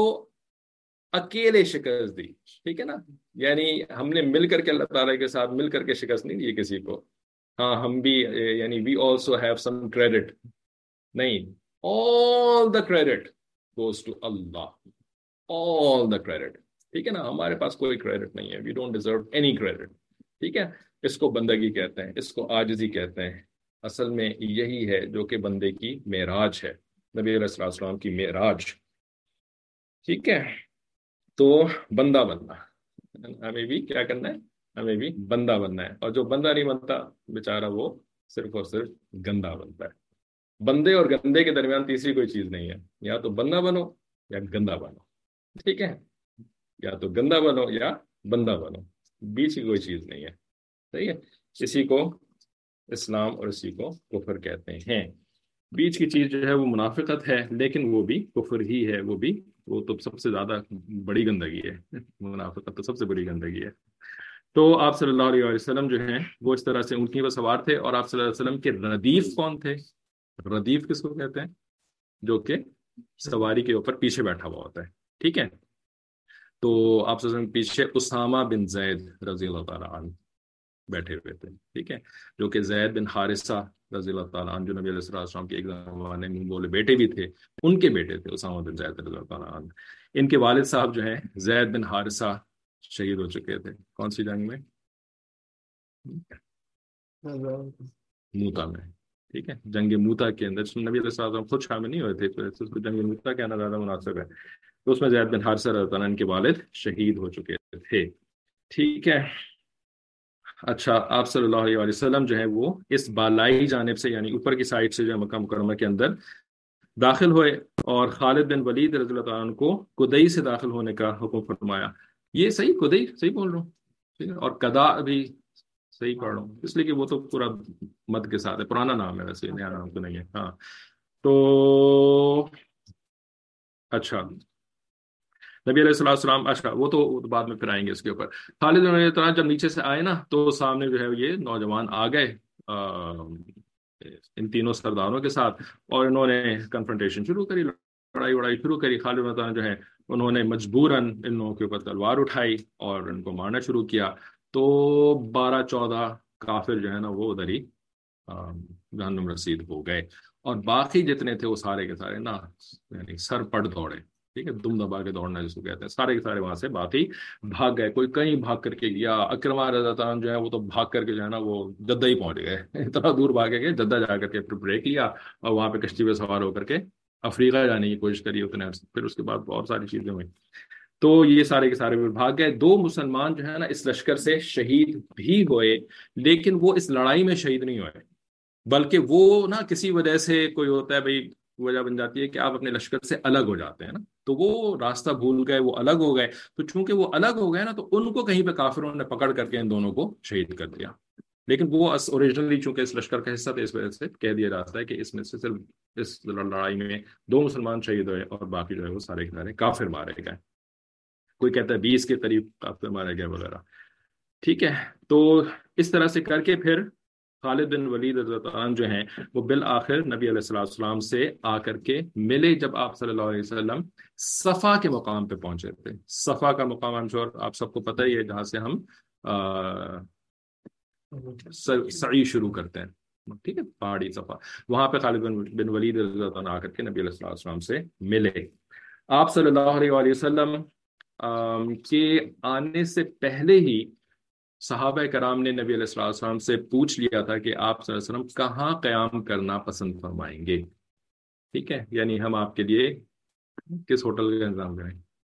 اکیلے شکست دی. ٹھیک ہے نا. یعنی ہم نے مل کر کے اللہ تعالیٰ کے ساتھ مل کر کے شکست نہیں دی کسی کو. ہاں ہم بھی یعنی we also have some credit, نہیں، all the credit goes to Allah, all the credit. ٹھیک ہے نا. ہمارے پاس کوئی کریڈٹ نہیں ہے. we don't deserve any credit. ٹھیک ہے. اس کو بندگی کہتے ہیں، اس کو عاجزی کہتے ہیں. اصل میں یہی ہے جو کہ بندے کی معراج ہے، نبی علیہ الصلوۃ والسلام کی معراج. ٹھیک ہے. تو بندہ بننا، ہمیں بھی کیا کرنا ہے؟ ہمیں بھی بندہ بننا ہے. اور جو بندہ نہیں بنتا بیچارہ وہ صرف اور صرف گندا بنتا ہے. بندے اور گندے کے درمیان تیسری کوئی چیز نہیں ہے. یا تو بندہ بنو یا گندا بنو. ٹھیک ہے. یا تو گندا بنو یا بندہ بنو، بیچ کی کوئی چیز نہیں ہے. صحیح ہے. اسی کو اسلام اور اسی کو کفر کہتے ہیں. بیچ کی چیز جو ہے وہ منافقت ہے، لیکن وہ بھی کفر ہی ہے. وہ بھی وہ تو سب سے زیادہ بڑی گندگی ہے. منافقت تو سب سے بڑی گندگی ہے. تو آپ صلی اللہ علیہ وسلم جو ہیں وہ اس طرح سے اونٹنی پر سوار تھے. اور آپ صلی اللہ علیہ وسلم کے ردیف کون تھے؟ ردیف کس کو کہتے ہیں؟ جو کہ سواری کے اوپر پیچھے بیٹھا ہوا ہوتا ہے. ٹھیک ہے. تو آپ صلی اللہ علیہ وسلم پیچھے اسامہ بن زید رضی اللہ تعالیٰ عنہ بیٹھے ہوئے تھے، ٹھیک ہے، جو کہ زید بن حارثہ رضی اللہ تعالیٰ عنہ جو نبی علیہ السلام کے ایک زمانے میں بولے بیٹے بھی تھے، ان کے بیٹے تھے اسامہ بن زید رضی اللہ تعالیٰ عنہ۔ ان کے والد صاحب جو ہیں زید بن حارثہ شہید ہو چکے تھے، کون سی جنگ میں؟ موتا میں، ٹھیک ہے، جنگ موتا کے اندر جس میں نبی علیہ السلام خود شامل نہیں ہوئے تھے، تو اس کو جنگ موتا کہنا زیادہ مناسب ہے، تو اس میں زید بن حارثہ رضی اللہ عنہ کے والد شہید ہو چکے تھے، ٹھیک ہے۔ اچھا، آپ صلی اللہ علیہ وسلم جو ہے وہ اس بالائی جانب سے یعنی اوپر کی سائڈ سے جو ہے مکہ مکرمہ کے اندر داخل ہوئے، اور خالد بن ولید رضی اللہ تعالیٰ عنہ کو کدئی سے داخل ہونے کا حکم فرمایا۔ یہ صحیح کدئی صحیح بول رہا ہوں، ٹھیک ہے، اور کدا بھی صحیح پڑھ رہا ہوں، اس لیے کہ وہ تو پورا مد کے ساتھ ہے، پرانا نام ہے ویسے، نیا نام تو نہیں ہے۔ ہاں تو اچھا، نبی علیہ السلام، اچھا وہ تو بعد میں پھر آئیں گے اس کے اوپر۔ خالد بن ولید جب نیچے سے آئے نا تو سامنے جو ہے یہ نوجوان آ گئے ان تینوں سرداروں کے ساتھ، اور انہوں نے کنفرنٹیشن شروع کری، لڑائی وڑائی شروع کری۔ خالد بن ولید جو ہے انہوں نے مجبوراً ان لوگوں کے اوپر تلوار اٹھائی اور ان کو مارنا شروع کیا، تو بارہ چودہ کافر جو ہے نا وہ ادھر ہی جہنم رسید ہو گئے، اور باقی جتنے تھے وہ سارے کے سارے نا یعنی سر پڑ دوڑے، ٹھیک ہے، دم دبا کے دوڑنا جس کو کہتے ہیں، سارے کے سارے وہاں سے باقی بھاگ گئے، کوئی کہیں بھاگ کر کے گیا، اکرمہ رضی اللہ عنہ جو ہے وہ تو بھاگ کر کے جو ہے نا وہ جدہ ہی پہنچ گئے، اتنا دور بھاگے گئے، جدہ جا کر کے پھر بریک لیا اور وہاں پہ کشتی پہ سوار ہو کر کے افریقہ جانے کی کوشش کری اتنے، پھر اس کے بعد بہت ساری چیزیں ہوئی، تو یہ سارے کے سارے بھاگ گئے۔ دو مسلمان جو ہے نا اس لشکر سے شہید بھی ہوئے، لیکن وہ اس لڑائی میں شہید نہیں ہوئے، بلکہ وہ نا کسی وجہ سے کوئی ہوتا ہے بھائی وجہ بن جاتی ہے کہ آپ اپنے لشکر سے الگ ہو جاتے ہیں نا، تو وہ راستہ بھول گئے، وہ الگ ہو گئے، تو چونکہ وہ الگ ہو گئے نا تو ان کو کہیں پہ کافروں نے پکڑ کر کے ان دونوں کو شہید کر دیا، لیکن وہ اوریجنلی چونکہ اس لشکر کا حصہ تھے اس وجہ سے کہہ دیا جاتا ہے کہ اس میں سے صرف اس لڑائی میں دو مسلمان شہید ہوئے اور باقی جو ہے وہ سارے کے سارے کافر مارے گئے، کوئی کہتا ہے بیس کے قریب کافر مارے گئے وغیرہ، ٹھیک ہے۔ تو اس طرح سے کر کے پھر خالد بن ولید رضی اللہ عنہ جو ہیں وہ بالآخر نبی علیہ السلام سے آ کر کے ملے، جب آپ صلی اللہ علیہ وسلم صفا کے مقام پہ پہنچے تھے۔ صفا کا مقام ہم شور آپ سب کو پتہ ہی ہے، جہاں سے ہم سعی شروع کرتے ہیں، ٹھیک ہے، پہاڑی صفا، وہاں پہ خالد بن ولید رضی اللہ عنہ آ کر کے نبی علیہ السلام سے ملے۔ آپ صلی اللہ علیہ وسلم کے آنے سے پہلے ہی صحابہ کرام نے نبی علیہ السلام سے پوچھ لیا تھا کہ آپ صلی اللہ علیہ وسلم کہاں قیام کرنا پسند فرمائیں گے، ٹھیک ہے، یعنی ہم آپ کے لیے کس ہوٹل کا انتظام کریں۔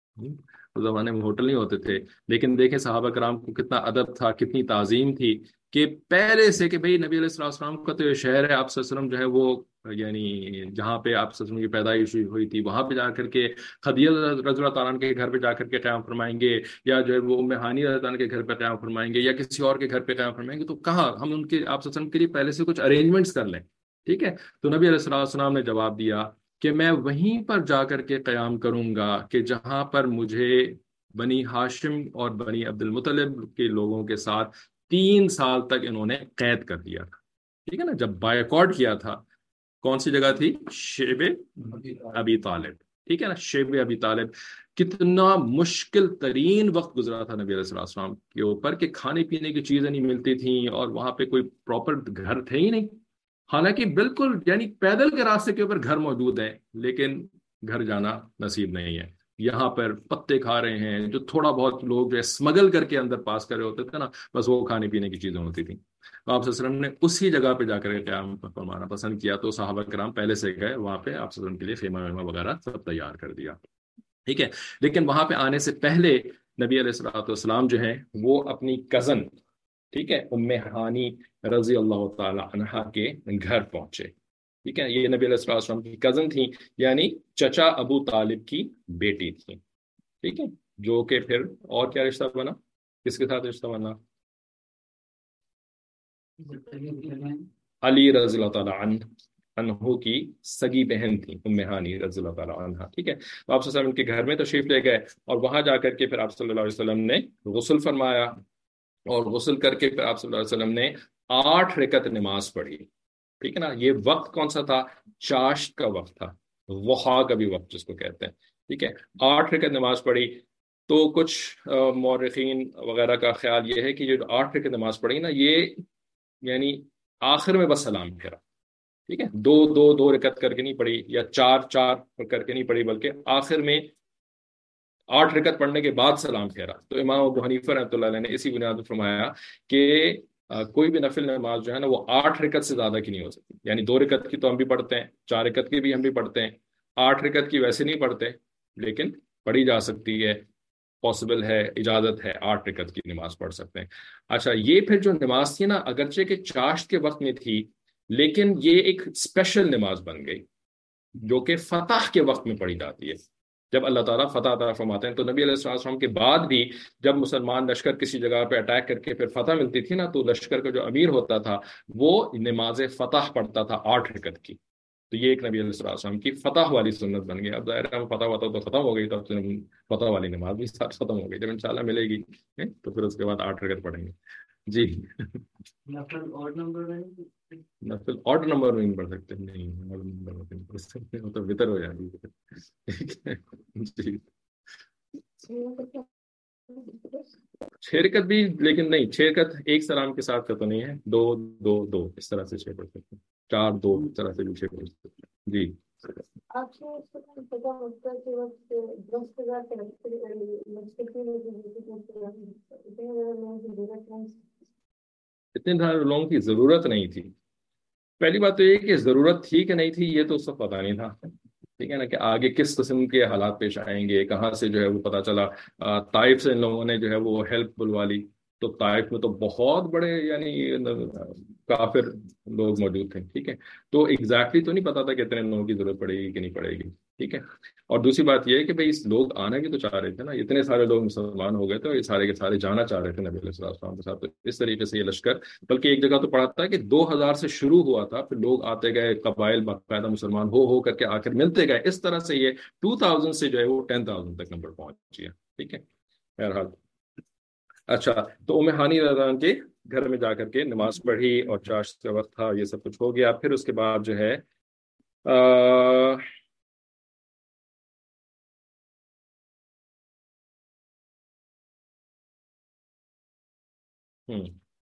اس زمانے میں ہوٹل نہیں ہوتے تھے، لیکن دیکھیں صحابہ کرام کو کتنا ادب تھا، کتنی تعظیم تھی کہ پہلے سے کہ بھئی نبی علیہ السلام کا تو یہ شہر ہے، آپ صلی اللہ علیہ وسلم جو ہے وہ یعنی جہاں پہ آپ صلی اللہ علیہ وسلم کی پیدائش ہوئی تھی وہاں پہ جا کر کے خدیجہ رضی اللہ تعالیٰ عنہ کے گھر پہ جا کر کے قیام فرمائیں گے، یا جو ہے وہ ام ہانی رضی اللہ عنہ کے گھر پہ قیام فرمائیں گے، یا کسی اور کے گھر پہ قیام فرمائیں گے، تو کہاں ہم ان کے آپ صلی اللہ علیہ وسلم کے لیے پہلے سے کچھ ارینجمنٹس کر لیں، ٹھیک ہے۔ تو نبی علیہ السلام نے جواب دیا کہ میں وہیں پر جا کر کے قیام کروں گا کہ جہاں پر مجھے بنی ہاشم اور بنی عبد المطلب کے لوگوں کے ساتھ تین سال تک انہوں نے قید کر دیا تھا، ٹھیک ہے نا، جب بائیکاٹ کیا تھا، کون سی جگہ تھی؟ شیب ابی طالب، ٹھیک ہے نا، شیب ابی طالب، کتنا مشکل ترین وقت گزرا تھا نبی علیہ السلام کے اوپر کہ کھانے پینے کی چیزیں نہیں ملتی تھیں اور وہاں پہ کوئی پراپر گھر تھے ہی نہیں، حالانکہ بالکل یعنی پیدل کے راستے کے اوپر گھر موجود ہیں، لیکن گھر جانا نصیب نہیں ہے، یہاں پر پتے کھا رہے ہیں، جو تھوڑا بہت لوگ جو ہے اسمگل کر کے اندر پاس کر رہے ہوتے تھے نا، بس وہ کھانے پینے کی چیزیں ہوتی تھیں۔ آپ صلی اللہ علیہ وسلم نے اسی جگہ پہ جا کر قیام فرمانا پسند کیا، تو صحابہ کرام پہلے سے گئے وہاں پہ، آپ صلی اللہ علیہ وسلم کے لیے خیمہ ویمہ وغیرہ سب تیار کر دیا، ٹھیک ہے۔ لیکن وہاں پہ آنے سے پہلے نبی علیہ السلام جو ہیں وہ اپنی کزن، ٹھیک ہے، ام ہانی رضی اللہ تعالی عنہا کے گھر پہنچے، ٹھیک ہے، یہ نبی علیہ السلام کی کزن تھی، یعنی چچا ابو طالب کی بیٹی تھی، ٹھیک ہے، جو کہ پھر اور کیا رشتہ بنا، کس کے ساتھ رشتہ بنا؟ علی رضی اللہ تعالیٰ عنہ عنہ کی سگی بہن تھی ام ہانی رضی اللہ تعالیٰ عنہ، ٹھیک ہے۔ تو آپ صلی اللہ علیہ وسلم ان کے گھر میں تشریف لے گئے اور وہاں جا کر کے پھر آپ صلی اللہ علیہ وسلم نے غسل فرمایا، اور غسل کر کے پھر آپ صلی اللہ علیہ وسلم نے آٹھ رکعت نماز پڑھی، ٹھیک ہے نا۔ یہ وقت کون سا تھا؟ چاشت کا وقت تھا، وحا کا بھی وقت جس کو کہتے ہیں، ٹھیک ہے۔ آٹھ رکعت نماز پڑھی، تو کچھ مورخین وغیرہ کا خیال یہ ہے کہ جو آٹھ رکعت نماز پڑھی نا، یہ یعنی آخر میں بس سلام پھیرا، ٹھیک ہے، دو دو دو رکعت کر کے نہیں پڑھی یا چار چار کر کے نہیں پڑھی، بلکہ آخر میں آٹھ رکعت پڑھنے کے بعد سلام پھیرا۔ تو امام ابو حنیفہ رحمۃ اللہ علیہ نے اسی بنیاد پر فرمایا کہ آ، کوئی بھی نفل نماز جو ہے نا وہ آٹھ رکعت سے زیادہ کی نہیں ہو سکتی، یعنی دو رکعت کی تو ہم بھی پڑھتے ہیں، چار رکعت کی بھی ہم بھی پڑھتے ہیں، آٹھ رکعت کی ویسے نہیں پڑھتے، لیکن پڑھی جا سکتی ہے، پاسبل ہے، اجازت ہے، آٹھ رکعت کی نماز پڑھ سکتے ہیں۔ اچھا، یہ پھر جو نماز تھی نا، اگرچہ کہ چاشت کے وقت میں تھی، لیکن یہ ایک اسپیشل نماز بن گئی جو کہ فتح کے وقت میں پڑھی جاتی ہے۔ جب اللہ تعالیٰ فتح عطا فرماتے ہیں تو نبی علیہ الصلوۃ والسلام کے بعد بھی جب مسلمان لشکر کسی جگہ پہ اٹیک کر کے پھر فتح ملتی تھی نا، تو لشکر کا جو امیر ہوتا تھا وہ نماز فتح پڑھتا تھا آٹھ رکعت کی۔ تو یہ ایک نبی علیہ الصلوۃ والسلام کی فتح والی سنت بن گئی۔ اب ظاہر ہے فتح وطح تو ختم ہو گئی، تو اب فتح والی نماز بھی ساتھ ختم ہو گئی، جب انشاءاللہ ملے گی تو پھر اس کے بعد آٹھ رکعت پڑھیں گے۔ جی نفل اور نمبر میں نفل آڈ نمبر میں نہیں پڑھ سکتے، نہیں odd number میں نہیں پڑھ سکتے، وہ تو وطر ہو جاتی ہے۔ جی چھ رکعت بھی، لیکن نہیں، چھ رکعت ایک سلام کے ساتھ کا تو نہیں ہے، دو دو دو اس طرح سے چھ پڑھ سکتے ہیں، چار دو اس طرح سے بھی چھ پڑھ سکتے ہیں۔ جی آپ کو اس کا پتا ہوتا ہے کہ وقت دس ہزار کے اتنے سارے لوگوں کی ضرورت نہیں تھی۔ پہلی بات تو یہ کہ ضرورت تھی کہ نہیں تھی یہ تو اس کو پتا نہیں تھا، ٹھیک ہے نا، کہ آگے کس قسم کے حالات پیش آئیں گے، کہاں سے جو ہے وہ پتا چلا۔ طائف سے ان لوگوں نے جو ہے وہ ہیلپ بلوا لی، تو طائف میں تو بہت بڑے یعنی کافر لوگ موجود تھے، ٹھیک ہے، تو ایگزیکٹلی تو نہیں پتا تھا کہ اتنے لوگوں کی ضرورت پڑے گی کہ نہیں پڑے گی، ٹھیک ہے۔ اور دوسری بات یہ ہے کہ بھائی اس لوگ آنا بھی تو چاہ رہے تھے نا، اتنے سارے لوگ مسلمان ہو گئے تو یہ سارے کے سارے جانا چاہ رہے تھے نبی علیہ السلام کے ساتھ، تو اس طریقے سے یہ لشکر، بلکہ ایک جگہ تو پڑھا تھا کہ دو ہزار سے شروع ہوا تھا، پھر لوگ آتے گئے، قبائل باقاعدہ مسلمان ہو ہو کر کے آ کر ملتے گئے، اس طرح سے یہ ٹو تھاؤزینڈ سے جو ہے وہ ٹین تھاؤزینڈ تک نمبر پہنچ گیا، ٹھیک ہے۔ بہرحال اچھا، تو ام ہانی رضی اللہ عنہا کے گھر میں جا کر کے نماز پڑھی اور چاشت کا وقت تھا، یہ سب کچھ ہو گیا۔ پھر اس کے بعد جو ہے آ ہم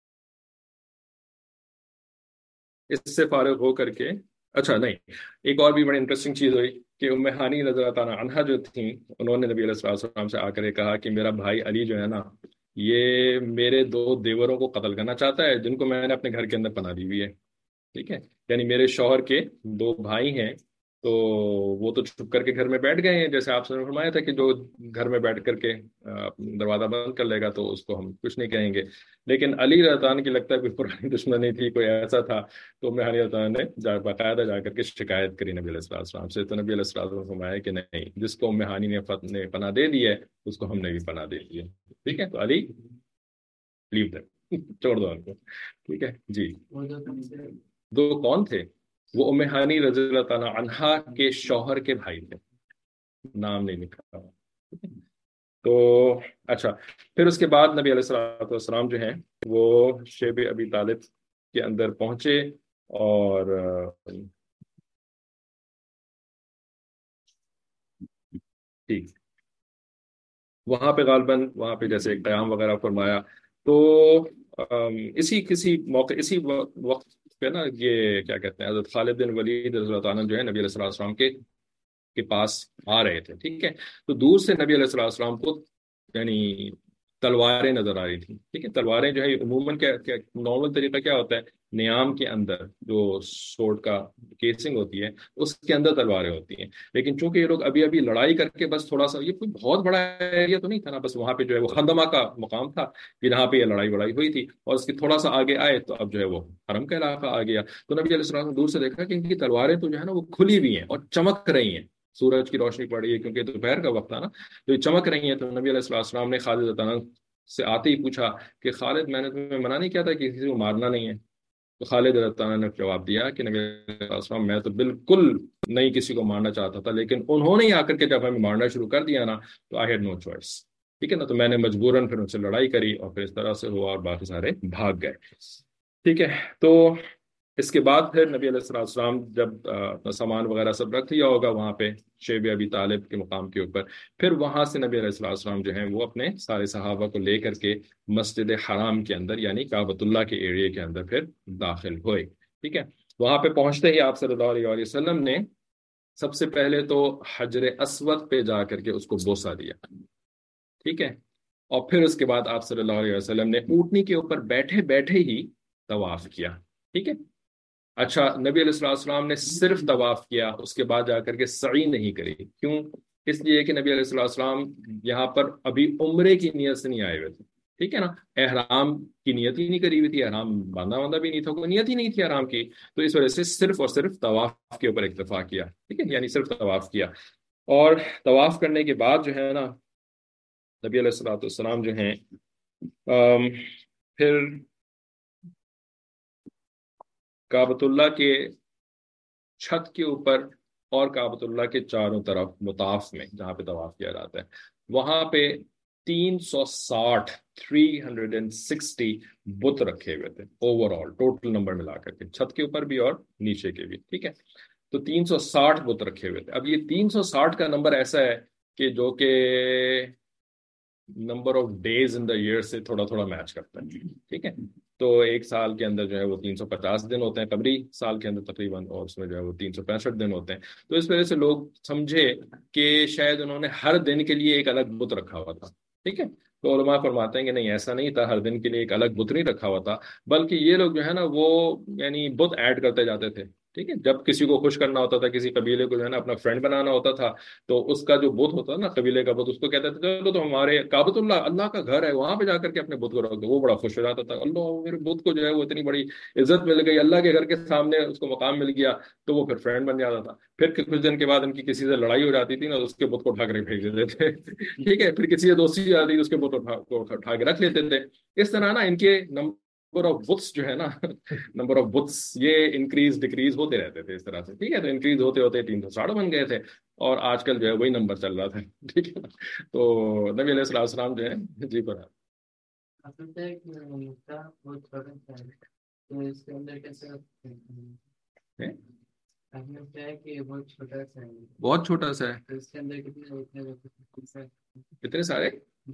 اس سے فارغ ہو کر کے، اچھا نہیں، ایک اور بھی بڑی انٹرسٹنگ چیز ہوئی کہ ام ہانی رضی اللہ تعالیٰ عنہا جو تھیں، انہوں نے نبی علیہ الصلوۃ والسلام سے آ کر یہ کہا کہ میرا بھائی علی جو ہے نا، یہ میرے دو دیوروں کو قتل کرنا چاہتا ہے جن کو میں نے اپنے گھر کے اندر پناہ دی ہوئی ہے، ٹھیک ہے، یعنی میرے شوہر کے دو بھائی ہیں، تو وہ تو چھپ کر کے گھر میں بیٹھ گئے ہیں، جیسے آپ نے فرمایا تھا کہ جو گھر میں بیٹھ کر کے دروازہ بند کر لے گا تو اس کو ہم کچھ نہیں کہیں گے، لیکن علی رضی اللہ عنہ کی لگتا ہے کوئی پرانی دشمنی تھی، کوئی ایسا تھا، تو میں علی رضی اللہ عنہ نے جا باقاعدہ جا کر کے شکایت کری نبی علیہ الصلوۃ والسلام سے، تو نبی علیہ الصلوۃ والسلام نے فرمایا کہ نہیں، جس کو ام ہانی نے نے پناہ دے دی ہے اس کو ہم نے بھی پناہ دے دی ہے، ٹھیک ہے، تو علی لیو دیم، چھوڑ دو ان کو، ٹھیک ہے۔ جی دو کون تھے؟ وہ ام ہانی رضی اللہ تعالیٰ عنہا کے شوہر کے بھائی تھے، نام نہیں لکھا، تو اچھا، پھر اس کے بعد نبی علیہ الصلوۃ والسلام جو ہیں وہ شیب ابی طالب کے اندر پہنچے، اور ٹھیک وہاں پہ غالباً وہاں پہ جیسے قیام وغیرہ فرمایا، تو اسی کسی موقع اسی وقت پہ نا یہ کیا کہتے ہیں، حضرت خالد بن ولید رضی اللہ عنہ جو ہے نبی علیہ الصلوۃ والسلام کے کے پاس آ رہے تھے، ٹھیک ہے، تو دور سے نبی علیہ الصلوۃ والسلام کو یعنی تلواریں نظر آ رہی تھیں، ٹھیک ہے، تلواریں جو ہے عموماً کیا نارمل طریقہ کیا ہوتا ہے، نیام کے اندر جو سوڈ کا کیسنگ ہوتی ہے اس کے اندر تلواریں ہوتی ہیں، لیکن چونکہ یہ لوگ ابھی ابھی لڑائی کر کے بس تھوڑا سا، یہ کوئی بہت بڑا ایریا تو نہیں تھا نا، بس وہاں پہ جو ہے وہ خندمہ کا مقام تھا کہ جہاں پہ یہ لڑائی وڑائی ہوئی تھی، اور اس کے تھوڑا سا آگے آئے تو اب جو ہے وہ حرم کا علاقہ آ گیا، تو نبی علیہ السلام نے دور سے دیکھا کہ ان کی تلواریں تو جو ہے نا وہ کھلی ہوئی ہیں اور چمک رہی ہیں، سورج کی روشنی پڑ رہی ہے کیونکہ دوپہر کا وقت تھا نا، تو یہ چمک رہی ہیں، تو نبی علیہ السلام نے خالد رضی اللہ عنہ سے آتے ہی پوچھا کہ خالد، میں نے تمہیں منع نہیں کیا تھا کہ کسی کو مارنا نہیں ہے؟ تو خالد رضی اللہ عنہ نے جواب دیا کہ نبی علیہ السلام، میں تو بالکل نہیں کسی کو مارنا چاہتا تھا، لیکن انہوں نے ہی آ کر کے جب ہمیں مارنا شروع کر دیا نا تو آئی ہیڈ نو چوائس، ٹھیک ہے نا، تو میں نے مجبوراً پھر ان سے لڑائی کری اور پھر اس طرح سے ہوا اور باقی سارے بھاگ گئے، ٹھیک ہے۔ تو اس کے بعد پھر نبی علیہ الصلوۃ والسلام جب اپنا سامان وغیرہ سب رکھ لیا ہوگا وہاں پہ شیب ابی طالب کے مقام کے اوپر، پھر وہاں سے نبی علیہ الصلوۃ والسلام جو ہیں وہ اپنے سارے صحابہ کو لے کر کے مسجد حرام کے اندر یعنی کعبۃ اللہ کے ایریے کے اندر پھر داخل ہوئے. ٹھیک ہے، وہاں پہ پہنچتے ہی آپ صلی اللہ علیہ وآلہ وسلم نے سب سے پہلے تو حجر اسود پہ جا کر کے اس کو بوسہ دیا. ٹھیک ہے، اور پھر اس کے بعد آپ صلی اللہ علیہ وسلم نے اونٹنی کے اوپر بیٹھے بیٹھے ہی طواف کیا. ٹھیک ہے، اچھا نبی علیہ الصلوۃ والسلام نے صرف طواف کیا، اس کے بعد جا کر کے سعی نہیں کری. کیوں؟ اس لیے کہ نبی علیہ الصلوۃ والسلام یہاں پر ابھی عمرے کی نیت سے نہیں آئے ہوئے تھے. ٹھیک ہے نا، احرام کی نیت ہی نہیں کری ہوئی تھی، احرام باندھا باندھا بھی نہیں تھا، کوئی نیت ہی نہیں تھی احرام کی، تو اس وجہ سے صرف اور صرف طواف کے اوپر اکتفا کیا. ٹھیک ہے، یعنی صرف طواف کیا. اور طواف کرنے کے بعد جو ہے نا نبی علیہ الصلوۃ والسلام جو ہیں آم، پھر کعبۃ اللہ کے چھت کے اوپر اور کعبۃ اللہ کے چاروں طرف مطاف میں جہاں پہ طواف کیا جاتا ہے وہاں پہ تین سو ساٹھ تھری ہنڈریڈ اینڈ سکسٹی بت رکھے ہوئے تھے اوور آل، ٹوٹل نمبر ملا کر کے چھت کے اوپر بھی اور نیچے کے بھی. ٹھیک ہے، تو تین سو ساٹھ بت رکھے ہوئے تھے. اب یہ تین سو ساٹھ کا نمبر ایسا ہے کہ جو کہ number of days in the year سے تھوڑا تھوڑا میچ کرتا ہے. ٹھیک ہے، تو ایک سال کے اندر جو ہے وہ تین سو پچاس دن ہوتے ہیں قمری سال کے اندر تقریباً، اور اس میں جو ہے وہ تین سو پینسٹھ دن ہوتے ہیں. تو اس وجہ سے لوگ سمجھے کہ شاید انہوں نے ہر دن کے لیے ایک الگ بت رکھا ہوا تھا. ٹھیک ہے، تو علماء فرماتے ہیں کہ نہیں، ایسا نہیں تھا، ہر دن کے لیے ایک الگ بت نہیں رکھا ہوا تھا، بلکہ یہ لوگ جو ہے نا وہ یعنی بت ایڈ کرتے جاتے تھے. ٹھیک ہے، جب کسی کو خوش کرنا ہوتا تھا، کسی قبیلے کو جو ہے نا اپنا فرینڈ بنانا ہوتا تھا، تو اس کا جو بت ہوتا نا قبیلے کا بت، اس کو کہتے تھے چلو تو ہمارے کعبۃ اللہ اللہ کا گھر ہے وہاں پہ جا کر کے اپنے بت کو رکھ دو. وہ بڑا خوش ہو جاتا تھا، اللہ میرے بت کو جو ہے وہ اتنی بڑی عزت مل گئی، اللہ کے گھر کے سامنے اس کو مقام مل گیا، تو وہ پھر فرینڈ بن جاتا تھا. پھر کچھ دن کے بعد ان کی کسی سے لڑائی ہو جاتی تھی نا، اس کے بت کو اٹھا کر پھینک دیتے تھے. ٹھیک ہے، پھر کسی سے دوستی آتی تھی، اس کے بت کو اٹھا کے رکھ لیتے تھے. اس طرح نا ان کے نمبر آف بتس جو ہے نا نمبر آف بتس یہ انکریز ڈکریز ہوتے رہتے تھے اس طرح سے. ٹھیک ہے، تو انکریز ہوتے ہوتے تین سو ساٹھ بن گئے تھے، اور آج کل جو ہے وہی نمبر چل رہا تھا. ٹھیک ہے، تو نبی علیہ الصلوۃ والسلام جو ہے جی پر بہت چھوٹا سا ہے. کتنے سارے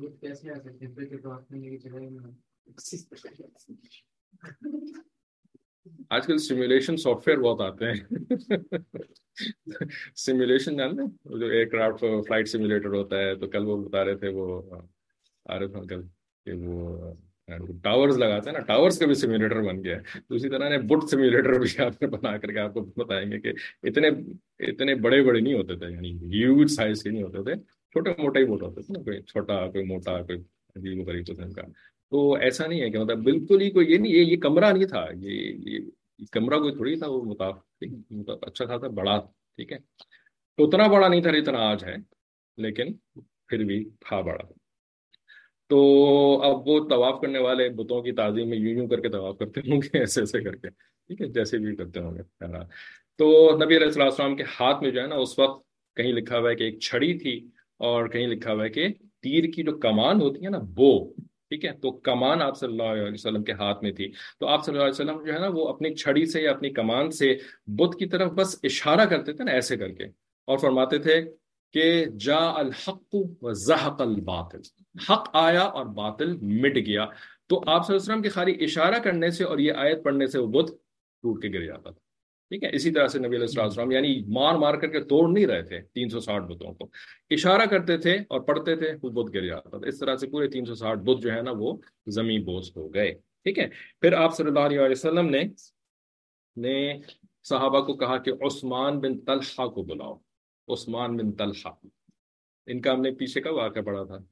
آج کل سیمولیشن سافٹ ویئر بہت آتے ہیں. سیمولیشن جانتے ہیں جو ایئر کرافٹ فلائٹ سیمولیٹر ہوتا ہے، تو کل وہ بتا رہے تھے وہ عارف انکل کہ وہ ٹاورز لگاتے ہیں نا، ٹاورز کا بھی سیمولیٹر بن گیا ہے. تو اسی طرح نے بٹ سیمولیٹر بھی آپ نے بنا کر کے آپ کو بتائیں گے کہ اتنے اتنے بڑے بڑے نہیں ہوتے تھے، یعنی ہیوج سائز کے نہیں ہوتے تھے، چھوٹے موٹے ہی بٹ ہوتے تھے نا، کوئی چھوٹا کوئی موٹا کوئی عجیب و غریب قسم کا. تو ایسا نہیں ہے کہ مطلب بالکل ہی کوئی یہ نہیں، یہ یہ کمرہ نہیں تھا، یہ یہ کمرہ کوئی تھوڑی تھا، وہ مطابق اچھا خاصا بڑا. ٹھیک ہے، تو اتنا بڑا نہیں تھا جتنا آج ہے، لیکن پھر بھی تھا بڑا. تو اب وہ طواف کرنے والے بتوں کی تعظیم میں یوں یوں کر کے طواف کرتے ہوں گے، ایسے ایسے کر کے. ٹھیک ہے، جیسے بھی کرتے ہوں گے. تو نبی علیہ الصلوۃ والسلام کے ہاتھ میں جو ہے نا اس وقت کہیں لکھا ہوا ہے کہ ایک چھڑی تھی، اور کہیں لکھا ہوا ہے کہ تیر کی جو کمان ہوتی ہے نا وہ. ٹھیک ہے، تو کمان آپ صلی اللہ علیہ وسلم کے ہاتھ میں تھی. تو آپ صلی اللہ علیہ وسلم جو ہے نا وہ اپنی چھڑی سے یا اپنی کمان سے بت کی طرف بس اشارہ کرتے تھے نا ایسے کر کے، اور فرماتے تھے کہ جا الحق و زحق الباطل، حق آیا اور باطل مٹ گیا. تو آپ صلی اللہ علیہ وسلم کے خالی اشارہ کرنے سے اور یہ آیت پڑھنے سے وہ بت ٹوٹ کے گر جاتا تھا. ٹھیک ہے، اسی طرح سے نبی علیہ السلام یعنی مار مار کر کے توڑ نہیں رہے تھے تین سو ساٹھ بتوں کو، اشارہ کرتے تھے اور پڑھتے تھے، وہ بت گر جاتا تھا. اس طرح سے پورے تین سو ساٹھ بت جو ہے نا وہ زمین بوس ہو گئے. ٹھیک ہے، پھر آپ صلی اللہ علیہ وسلم نے نے صحابہ کو کہا کہ عثمان بن طلحہ کو بلاؤ. عثمان بن طلحہ، ان کا ہم نے پیچھے کا واقعہ پڑھا تھا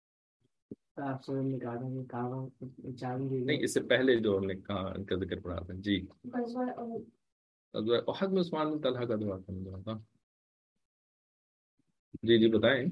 نہیں، اس سے پہلے جو ہم نے کہا ان کا ذکر پڑھا تھا. جی احد میں عثمان بن طلحہ کا دعا تھا. جی جی بتائیں.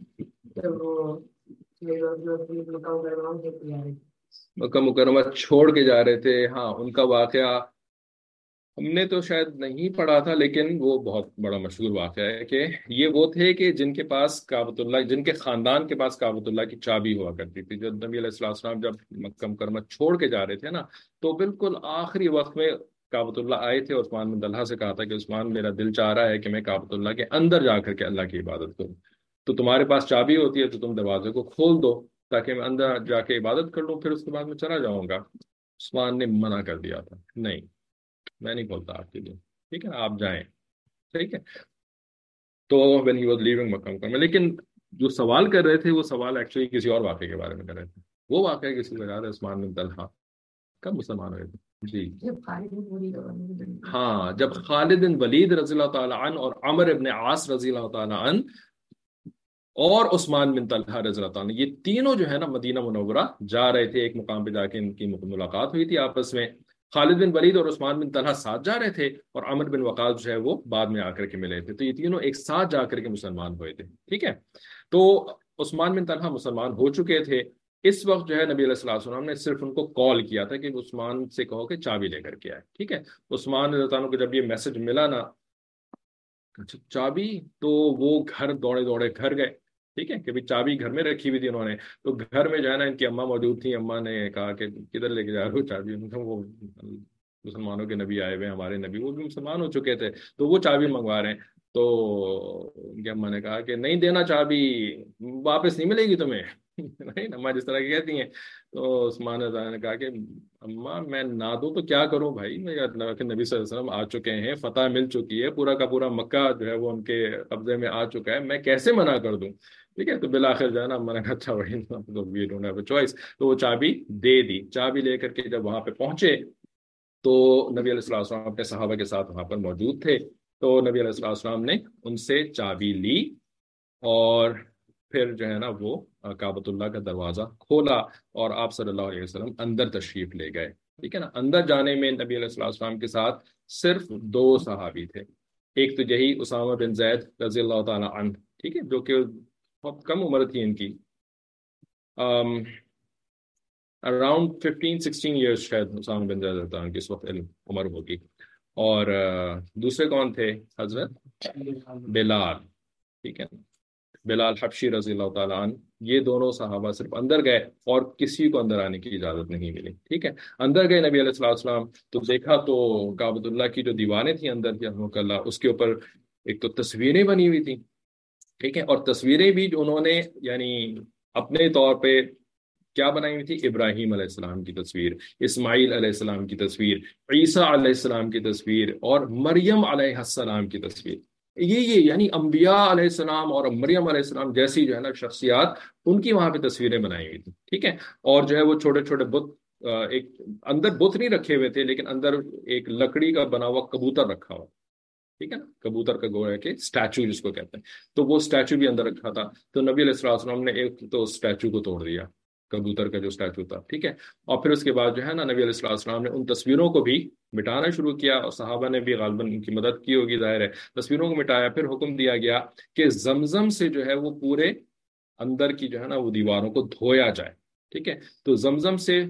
مکہ مکرمہ چھوڑ کے جا رہے تھے، ہاں ان کا واقعہ ہم نے تو شاید نہیں پڑھا تھا، لیکن وہ بہت بڑا مشہور واقعہ ہے کہ یہ وہ تھے کہ جن کے پاس کعبۃ اللہ، جن کے خاندان کے پاس کعبۃ اللہ کی چابی ہوا کرتی تھی. جب نبی علیہ السلام جب مکہ مکرمہ چھوڑ کے جا رہے تھے نا، تو بالکل آخری وقت میں کعبۃ اللہ آئے تھے، عثمان بن طلحہ سے کہا تھا کہ عثمان میرا دل چاہ رہا ہے کہ میں کعبۃ اللہ کے اندر جا کر کے اللہ کی عبادت کروں، تو تمہارے پاس چابی ہوتی ہے تو تم دروازے کو کھول دو تاکہ میں اندر جا کے عبادت کر لوں، پھر اس کے بعد میں چلا جاؤں گا۔ عثمان نے منع کر دیا تھا، نہیں میں نہیں کھولتا آپ کے لیے، ٹھیک ہے نا، آپ جائیں، ٹھیک ہے۔ تو when he was leaving مکہ مکرمہ، لیکن جو سوال کر رہے تھے وہ سوال ایکچولی کسی اور واقعے کے بارے میں کر رہے تھے، وہ واقعہ کسی وجہ سے عثمان بن طلحہ کب مسلمان ہوئے تھے؟ جی جب خالد بن ولید اور عمر بن ہاں، جب خالد بن ولید رضی اللہ تعالیٰ عنہ اور عمر ابن عاص رضی اللہ تعالیٰ عنہ اور عثمان بن طلحہ رضی اللہ تعالیٰ عنہ، یہ تینوں جو ہے نا مدینہ منورہ جا رہے تھے، ایک مقام پہ جا کے ان کی ملاقات ہوئی تھی آپس میں۔ خالد بن ولید اور عثمان بن طلحہ ساتھ جا رہے تھے، اور عمر بن وقاص جو ہے وہ بعد میں آ کر کے ملے تھے، تو یہ تینوں ایک ساتھ جا کر کے مسلمان ہوئے تھے، ٹھیک ہے۔ تو عثمان بن طلحہ مسلمان ہو چکے تھے، اس وقت جو ہے نبی علیہ الصلوۃ والسلام نے صرف ان کو کال کیا تھا کہ عثمان سے کہو کہ چابی لے کر کے آئے، ٹھیک ہے۔ عثمان رضی اللہ عنہ کو جب یہ میسج ملا نا چابی، تو وہ گھر دوڑے دوڑے گھر گئے، ٹھیک ہے، کہ بھی چابی گھر میں رکھی ہوئی تھی انہوں نے، تو گھر میں جو ہے نا ان کی اماں موجود تھیں، اماں نے کہا کہ کدھر لے کے جا رہے ہو چابی؟ وہ مسلمانوں کے نبی آئے ہوئے، ہمارے نبی وہ بھی مسلمان ہو چکے تھے، تو وہ چابی منگوا رہے ہیں۔ تو ان کی اماں نے کہا کہ نہیں دینا چابی، واپس نہیں ملے گی تمہیں، نہیں اماں جس طرح کی کہتی ہیں۔ تو عثمان رضی اللہ عنہ نے کہا کہ اماں میں نہ دوں تو کیا کروں بھائی، اللہ کے نبی صلی اللہ علیہ وسلم آ چکے ہیں، فتح مل چکی ہے، پورا کا پورا مکہ جو ہے وہ ان کے قبضے میں آ چکا ہے، میں کیسے منع کر دوں، ٹھیک ہے۔ تو بالآخر جو ہے نا میں نے کہا اچھا بھائی چوائس، تو وہ چابی دے دی۔ چابی لے کر کے جب وہاں پہ پہنچے تو نبی علیہ الصلوۃ والسلام اپنے صحابہ کے ساتھ وہاں پر موجود تھے، تو نبی علیہ الصلوۃ والسلام نے ان سے چابی لی اور پھر جو ہے نا وہ کعبۃ اللہ کا دروازہ کھولا اور آپ صلی اللہ علیہ وسلم اندر تشریف لے گئے، ٹھیک ہے نا۔ اندر جانے میں نبی علیہ الصلوۃ والسلام کے ساتھ صرف دو صحابی تھے، ایک تو یہی اسامہ بن زید رضی اللہ تعالیٰ عنہ، ٹھیک ہے، جو کہ بہت کم عمر تھی ان کی، اراؤنڈ ففٹین سکسٹین ایئرس شاید اسامہ بن زید رضی اللہ عنہ کی اس وقت عمر ہوگی، اور دوسرے کون تھے؟ حضرت بلال، ٹھیک ہے، بلال حبشی رضی اللہ تعالیٰ عنہ۔ یہ دونوں صحابہ صرف اندر گئے اور کسی کو اندر آنے کی اجازت نہیں ملی، ٹھیک ہے۔ اندر گئے نبی علیہ الصلوۃ والسلام، تو دیکھا تو کعبۃ اللہ کی جو دیواریں تھیں اندر کی رحمۃ اللہ، اس کے اوپر ایک تو تصویریں بنی ہوئی تھیں، ٹھیک ہے، اور تصویریں بھی جو انہوں نے یعنی اپنے طور پہ کیا بنائی ہوئی تھی، ابراہیم علیہ السلام کی تصویر، اسماعیل علیہ السلام کی تصویر، عیسیٰ علیہ السلام کی تصویر اور مریم علیہ السلام کی تصویر، یہ یہ یعنی انبیاء علیہ السلام اور مریم علیہ السلام جیسی جو ہے نا شخصیات، ان کی وہاں پہ تصویریں بنائی ہوئی تھی، ٹھیک ہے۔ اور جو ہے وہ چھوٹے چھوٹے بت، ایک اندر بت نہیں رکھے ہوئے تھے لیکن اندر ایک لکڑی کا بنا ہوا کبوتر رکھا ہوا، ٹھیک ہے نا، کبوتر کا گویا کہ اسٹیچو جس کو کہتے ہیں، تو وہ اسٹیچو بھی اندر رکھا تھا۔ تو نبی علیہ الصلوۃ والسلام نے ایک تو اسٹیچو کو توڑ دیا، کبوتر کا جو اسٹیچو تھا، ٹھیک ہے، اور پھر اس کے بعد جو ہے نا نبی علیہ الصلوۃ والسلام نے ان تصویروں کو بھی مٹانا شروع کیا، اور صحابہ نے بھی غالباً ان کی مدد کی ہوگی، ظاہر ہے، تصویروں کو مٹایا۔ پھر حکم دیا گیا کہ زمزم سے جو ہے وہ پورے اندر کی جو ہے نا وہ دیواروں کو دھویا جائے، ٹھیک ہے۔ تو زمزم سے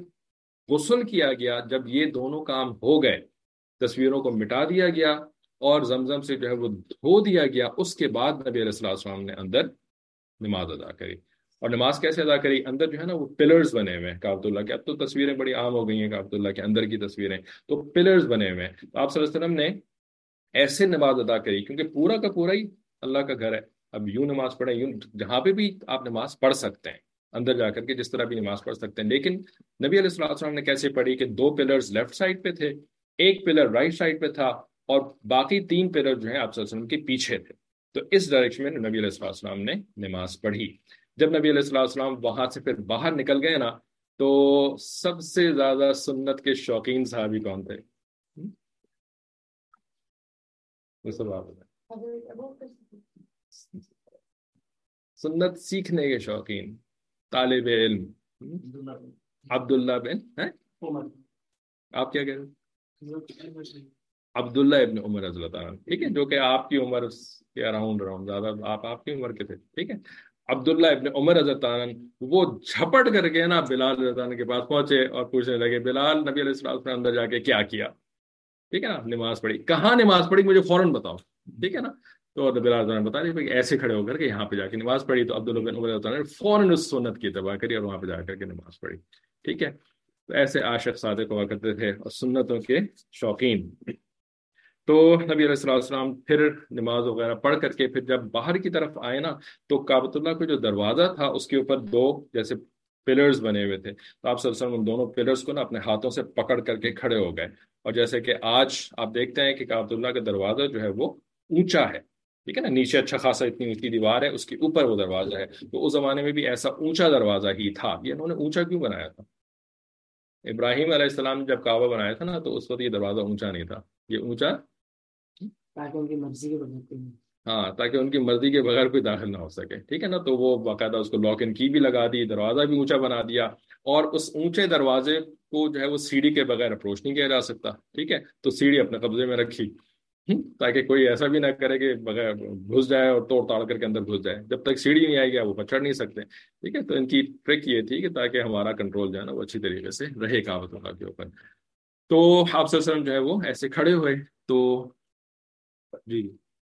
غسل کیا گیا، جب یہ دونوں کام ہو گئے، تصویروں کو مٹا دیا گیا اور زمزم سے جو ہے وہ دھو دیا گیا، اس کے بعد نبی علیہ الصلوۃ والسلام نے اندر نماز ادا کری۔ اور نماز کیسے ادا کری؟ اندر جو ہے نا وہ پلرز بنے ہوئے ہیں کعبۃ اللہ کے، اب تو تصویریں بڑی عام ہو گئی ہیں کعبۃ اللہ کے اندر کی تصویریں، تو پلرز بنے ہوئے ہیں، تو آپ صلی اللہ علیہ وسلم نے ایسے نماز ادا کری، کیونکہ پورا کا پورا ہی اللہ کا گھر ہے، اب یوں نماز پڑھیں، یوں جہاں پہ بھی آپ نماز پڑھ سکتے ہیں اندر جا کر کے، جس طرح بھی نماز پڑھ سکتے ہیں، لیکن نبی علیہ الصلوۃ والسلام نے کیسے پڑھی کہ دو پلرز لیفٹ سائڈ پہ تھے، ایک پلر رائٹ سائڈ پہ تھا، اور باقی تین پلر جو ہیں آپ صلی اللہ علیہ وسلم کے پیچھے تھے، تو اس ڈائریکشن میں نبی علیہ الصلوۃ والسلام نے نماز پڑھی۔ جب نبی علیہ الصلوۃ والسلام وہاں سے پھر باہر نکل گئے نا، تو سب سے زیادہ سنت کے شوقین صحابی کون تھے؟ وہ سب آپ بتائیں۔ سنت سیکھنے کے شوقین، طالب علم، عبداللہ بن ہیں؟ آپ کیا کہہ رہے ہیں؟ عبداللہ ابن عمر رضی اللہ تعالیٰ، ٹھیک ہے، جو کہ آپ کی عمر کے اراؤنڈ اراؤنڈ زیادہ آپ آپ کی عمر کے تھے، ٹھیک ہے۔ عبداللہ ابن عمر رضی اللہ عنہ وہ جھپٹ کر کے نا بلال رضی اللہ عنہ کے پاس پہنچے اور پوچھنے لگے، بلال نبی علیہ الصلوۃ والسلام اندر جا کے کیا کیا، ٹھیک ہے نا، نماز پڑھی، کہاں نماز پڑھی مجھے فوراً بتاؤ، ٹھیک ہے نا۔ تو بلال رضی اللہ عنہ بتا رہے کہ ایسے کھڑے ہو کر کے یہاں پہ جا کے نماز پڑھی، تو عبداللہ بن عمر رضی اللہ عنہ نے فوراً اس سنت کی اتباع کری اور وہاں پہ جا کر کے نماز پڑھی، ٹھیک ہے۔ تو ایسے عاشق صادق ہوا کرتے تھے اور سنتوں کے شوقین. تو نبی علیہ الصلوۃ والسلام پھر نماز وغیرہ پڑھ کر کے پھر جب باہر کی طرف آئے نا تو کعبۃ اللہ کا جو دروازہ تھا اس کے اوپر دو جیسے پلرز بنے ہوئے تھے. تو آپ صلی اللہ علیہ وسلم ان دونوں پلرز کو نا اپنے ہاتھوں سے پکڑ کر کے کھڑے ہو گئے. اور جیسے کہ آج آپ دیکھتے ہیں کہ کعبۃ اللہ کا دروازہ جو ہے وہ اونچا ہے, ٹھیک ہے نا, نیچے اچھا خاصا اتنی اونچی دیوار ہے, اس کے اوپر وہ دروازہ ہے. تو اس زمانے میں بھی ایسا اونچا دروازہ ہی تھا. یہ انہوں نے اونچا کیوں بنایا تھا؟ ابراہیم علیہ السلام نے جب کعبہ بنایا تھا نا تو اس وقت یہ دروازہ اونچا نہیں تھا, یہ اونچا تاکہ ان کی مرضی کے بناتے ہیں. ہاں تاکہ ان کی مرضی کے بغیر کوئی داخل نہ ہو سکے, ٹھیک ہے نا. تو وہ باقاعدہ اس کو لاک ان کی بھی لگا دی, دروازہ بھی اونچا بنا دیا, اور اس اونچے دروازے کو جو ہے وہ سیڑھی کے بغیر اپروچ نہیں کیا جا سکتا, ٹھیک ہے. تو سیڑھی اپنے قبضے میں رکھی تاکہ کوئی ایسا بھی نہ کرے کہ بغیر گھس جائے اور توڑ تاڑ کر کے اندر گھس جائے. جب تک سیڑھی نہیں آئے گی وہ پر چڑھ نہیں سکتے, ٹھیک ہے. تو ان کی ٹرک یہ تھی کہ تاکہ ہمارا کنٹرول جو ہے نا وہ اچھی طریقے سے رہے کعبۃ اللہ کے اوپر. تو آپ صلی اللہ علیہ وسلم جو ہے وہ ایسے کھڑے ہوئے. تو جی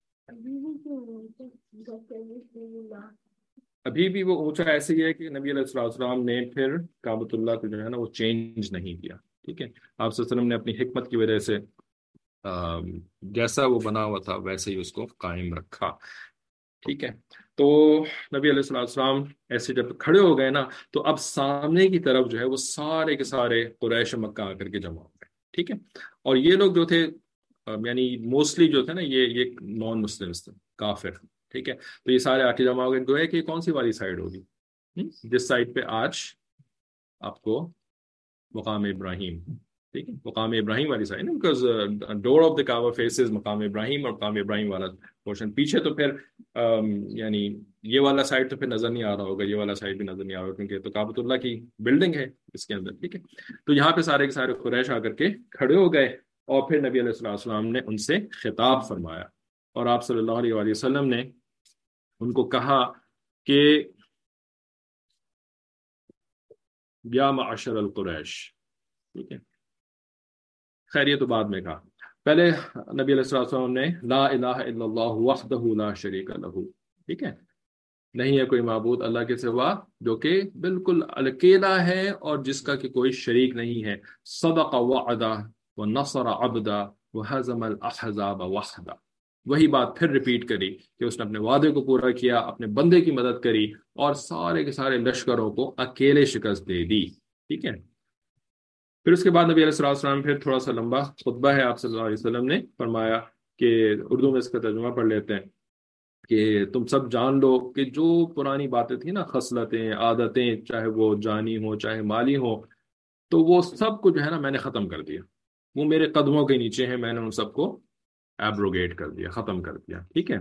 ابھی بھی وہ اونچا ایسے ہی ہے کہ نبی علیہ الصلوۃ والسلام نے پھر کعبۃ اللہ کو جو ہے نا وہ چینج نہیں کیا, ٹھیک ہے. آپ صلی اللہ علیہ وسلم نے اپنی حکمت کی وجہ سے جیسا وہ بنا ہوا تھا ویسے ہی اس کو قائم رکھا, ٹھیک ہے. تو نبی علیہ الصلوۃ والسلام ایسے جب کھڑے ہو گئے نا تو اب سامنے کی طرف جو ہے وہ سارے کے سارے قریش مکہ آ کر کے جمع ہو گئے, ٹھیک ہے. اور یہ لوگ جو تھے یعنی موسٹلی جو تھے نا یہ یہ نان مسلمس تھے, کافر, ٹھیک ہے. تو یہ سارے آ کے جمع ہو گئے. گویا کہ یہ کون سی والی سائڈ ہوگی, جس سائڈ پہ آج آپ کو مقام ابراہیم, ٹھیک ہے, مقام ابراہیم والی سائڈ نا, because door of the Kaaba faces مقام ابراہیم, اور مقام ابراہیم والا پورشن پیچھے. تو پھر یعنی یہ والا سائڈ تو پھر نظر نہیں آ رہا ہوگا, یہ والا سائڈ بھی نظر نہیں آ رہا ہوگا کیونکہ تو کعبۃ اللہ کی بلڈنگ ہے اس کے اندر, ٹھیک ہے. تو یہاں پہ سارے کے سارے قریش آ کر کے کھڑے ہو گئے اور پھر نبی علیہ الصلوۃ والسلام نے ان سے خطاب فرمایا, اور آپ صلی اللہ علیہ وآلہ وسلم نے ان کو کہا کہ یا معشر القریش, ٹھیک ہے. خیر یہ تو بعد میں کہا, پہلے نبی علیہ الصلوۃ والسلام نے لا الہ الا اللہ وحدہ لا شریک لہ, ٹھیک ہے, نہیں ہے کوئی معبود اللہ کے سوا جو کہ بالکل اکیلا ہے اور جس کا کہ کوئی شریک نہیں ہے. صدق وعدہ ونصر عبدہ وہزم الاحزاب وحدہ, وہی بات پھر ریپیٹ کری کہ اس نے اپنے وعدے کو پورا کیا, اپنے بندے کی مدد کری اور سارے کے سارے لشکروں کو اکیلے شکست دے دی, ٹھیک ہے. پھر اس کے بعد نبی علیہ الصلوۃ والسلام پھر تھوڑا سا لمبا خطبہ ہے, آپ صلی اللہ علیہ وسلم نے فرمایا کہ اردو میں اس کا ترجمہ پڑھ لیتے ہیں کہ تم سب جان لو کہ جو پرانی باتیں تھیں نا, خصلتیں, عادتیں, چاہے وہ جانی ہو چاہے مالی ہو, تو وہ سب کو جو ہے نا میں نے ختم کر دیا. وہ میرے قدموں کے نیچے ہیں, میں نے ان سب کو ایبروگیٹ کر دیا, ختم کر دیا, ٹھیک ہے.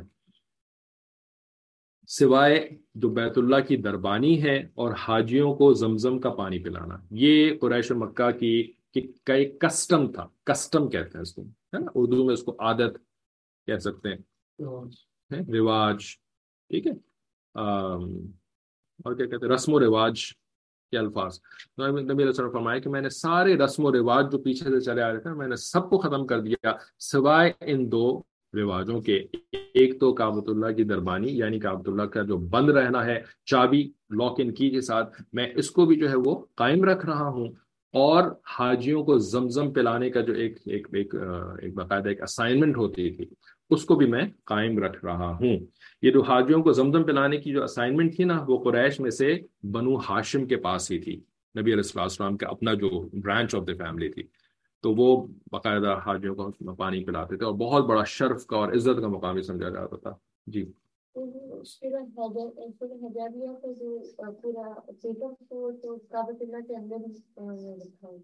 سوائے جو بیت اللہ کی دربانی ہے اور حاجیوں کو زمزم کا پانی پلانا, یہ قریش مکہ کی کہ کسٹم تھا. کسٹم کہتے ہیں اس کو, ہے نا, اردو میں اس کو عادت کہہ سکتے ہیں, رواج, ٹھیک ہے, اور کیا کہتے ہیں, رسم و رواج کے الفاظ. نبی علیہ السلام نے فرمایا کہ میں نے سارے رسم و رواج جو پیچھے سے چلے آ رہے تھے میں نے سب کو ختم کر دیا سوائے ان دو رواجوں کے. ایک تو کعبۃ اللہ کی دربانی یعنی کعبۃ اللہ کا جو بند رہنا ہے چابی لاک ان کی کے ساتھ, میں اس کو بھی جو ہے وہ قائم رکھ رہا ہوں, اور حاجیوں کو زمزم پلانے کا جو ایک ایک ایک ایک باقاعدہ ایک اسائنمنٹ ہوتی تھی اس کو بھی میں قائم رکھ رہا ہوں. یہ جو حاجیوں کو زمزم پلانے کی جو اسائنمنٹ تھی نا وہ قریش میں سے بنو ہاشم کے پاس ہی تھی. نبی علیہ الصلوۃ والسلام کا اپنا جو برانچ آف دا فیملی تھی, تو وہ باقاعدہ حاجیوں کو پانی پلاتے تھے اور بہت بڑا شرف کا اور عزت کا مقام بھی سمجھا جاتا تھا. جی اس کے بعد حجابیہ کا جو پورا چیک اپ تو کعبۃ اللہ کے اندر لکھا ہے.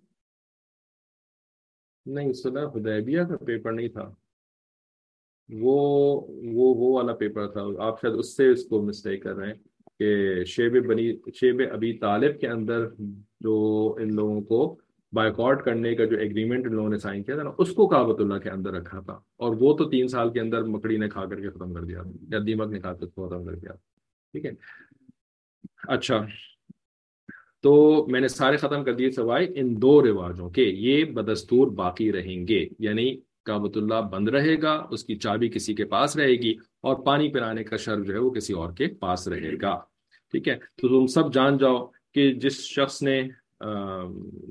نہیں, صلح حدیبیہ کا پیپر نہیں تھا وہ وہ وہ والا پیپر تھا. آپ شاید اس سے اس کو مسٹیک کر رہے ہیں کہ شیب بنی شیب ابی طالب کے اندر جو ان لوگوں کو بائیکاٹ کرنے کا جو ایگریمنٹ ان لوگوں نے سائن کیا تھا نا اس کو کعبۃ اللہ کے اندر رکھا تھا, اور وہ تو تین سال کے اندر مکڑی نے کھا کر کے ختم کر دیا یا دیمک نے کھا کر ختم کر دیا, ٹھیک ہے. اچھا, تو میں نے سارے ختم کر دیے سوائے ان دو رواجوں کے, یہ بدستور باقی رہیں گے. یعنی کعبۃ اللہ بند رہے گا, اس کی چابی کسی کے پاس رہے گی, اور پانی پلانے کا شرف جو ہے وہ کسی اور کے پاس رہے گا, ٹھیک ہے. تو تم سب جان جاؤ کہ جس شخص نے جو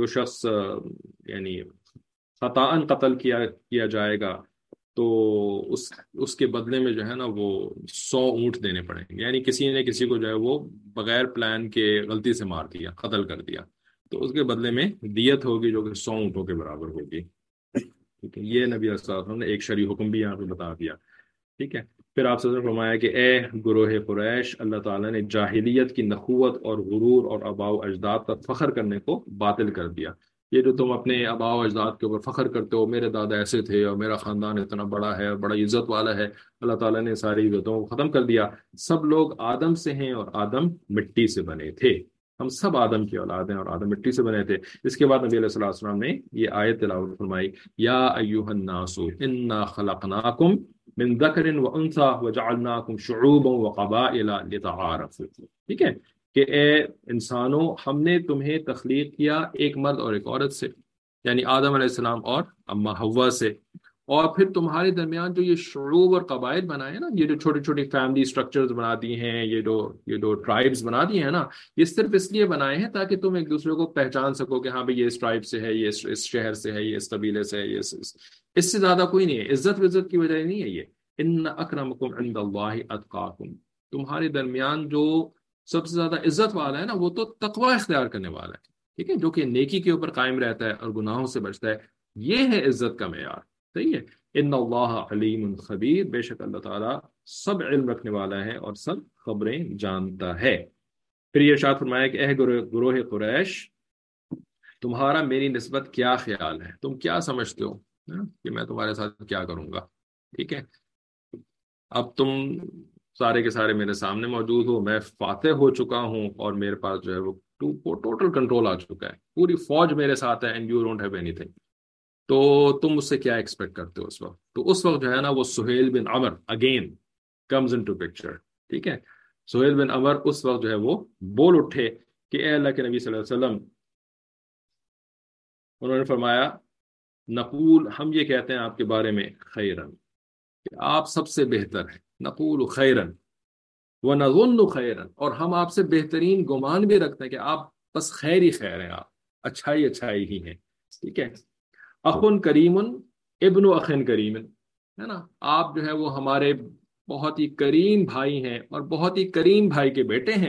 جو شخص یعنی خطاً قتل کیا کیا جائے گا تو اس اس کے بدلے میں جو ہے نا وہ سو اونٹ دینے پڑیں گے. یعنی کسی نے کسی کو جو ہے وہ بغیر پلان کے غلطی سے مار دیا، قتل کر دیا، تو اس کے بدلے میں دیت ہوگی جو کہ سو اونٹوں کے برابر ہوگی. ٹھیک ہے، یہ نبی صلی اللہ علیہ وسلم نے ایک شرعی حکم بھی یہاں پہ بتا دیا. ٹھیک ہے، پھر آپ سے فرمایا کہ اے گروہ قریش، اللہ تعالیٰ نے جاہلیت کی نخوت اور غرور اور آباء و اجداد پر فخر کرنے کو باطل کر دیا. یہ جو تم اپنے آباء و اجداد کے اوپر فخر کرتے ہو، میرے دادا ایسے تھے اور میرا خاندان اتنا بڑا ہے اور بڑا عزت والا ہے، اللہ تعالیٰ نے ساری عزتوں کو ختم کر دیا. سب لوگ آدم سے ہیں اور آدم مٹی سے بنے تھے. ہم سب آدم کی اولاد ہیں اور آدم مٹی سے بنے تھے. اس کے بعد نبی علیہ الصلوۃ والسلام نے یہ آیت تلاوت فرمائی، یا ایھا الناس انا خلقناکم من ذکر و انثی وجعلناکم شعوبا وقبائل لتعارفوا. ٹھیک ہے کہ اے انسانوں، ہم نے تمہیں تخلیق کیا ایک مرد اور ایک عورت سے، یعنی آدم علیہ السلام اور اما حوا سے، اور پھر تمہارے درمیان جو یہ شعوب اور قبائل بنائے نا، یہ جو چھوٹی چھوٹی فیملی سٹرکچرز بنا دی ہیں، یہ جو یہ جو ٹرائبز بنا دی ہیں نا، یہ صرف اس لیے بنائے ہیں تاکہ تم ایک دوسرے کو پہچان سکو کہ ہاں بھئی یہ اس ٹرائب سے ہے، یہ اس اس شہر سے ہے، یہ اس قبیلے سے ہے، یہ اس اس اس سے زیادہ کوئی نہیں ہے. عزت وزت کی وجہ نہیں ہے یہ. ان اکرمکم عند اللہ اتقاکم، تمہارے درمیان جو سب سے زیادہ عزت والا ہے نا وہ تو تقوی اختیار کرنے والا ہے. ٹھیک ہے، جو کہ نیکی کے اوپر قائم رہتا ہے اور گناہوں سے بچتا ہے. یہ ہے عزت کا معیار. صحیح ہے. ان اللہ علیم خبیر، بے شک اللہ تعالیٰ سب علم رکھنے والا ہے اور سب خبریں جانتا ہے. پھر یہ ارشاد فرمایا کہ اے گروہ قریش، تمہارا میری نسبت کیا خیال ہے، تم کیا سمجھتے ہو کہ میں تمہارے ساتھ کیا کروں گا. ٹھیک ہے، اب تم سارے کے سارے میرے سامنے موجود ہو، میں فاتح ہو چکا ہوں اور میرے پاس جو ہے وہ ٹوٹل کنٹرول آ چکا ہے، پوری فوج میرے ساتھ ہے، اینڈ یو ڈونٹ ہیو اینی تھنگ. تو تم مجھ سے کیا ایکسپیکٹ کرتے ہو اس وقت؟ تو اس وقت جو ہے نا وہ سہیل بن عمر اگین کمز انٹو پکچر. ٹھیک ہے، سہیل بن عمر اس وقت جو ہے وہ بول اٹھے کہ اے اللہ کے نبی صلی اللہ علیہ وسلم، انہوں نے فرمایا نقول، ہم یہ کہتے ہیں آپ کے بارے میں خیرن، کہ آپ سب سے بہتر ہیں. نقول خیرن ونظن خیرن، اور ہم آپ سے بہترین گمان بھی رکھتے ہیں کہ آپ بس خیر ہی خیر ہیں، آپ اچھائی اچھائی ہی ہیں. ٹھیک ہے، اخن کریم ابن اخن کریم، ہے نا، آپ جو ہے وہ ہمارے بہت ہی کریم بھائی ہیں اور بہت ہی کریم بھائی کے بیٹے ہیں.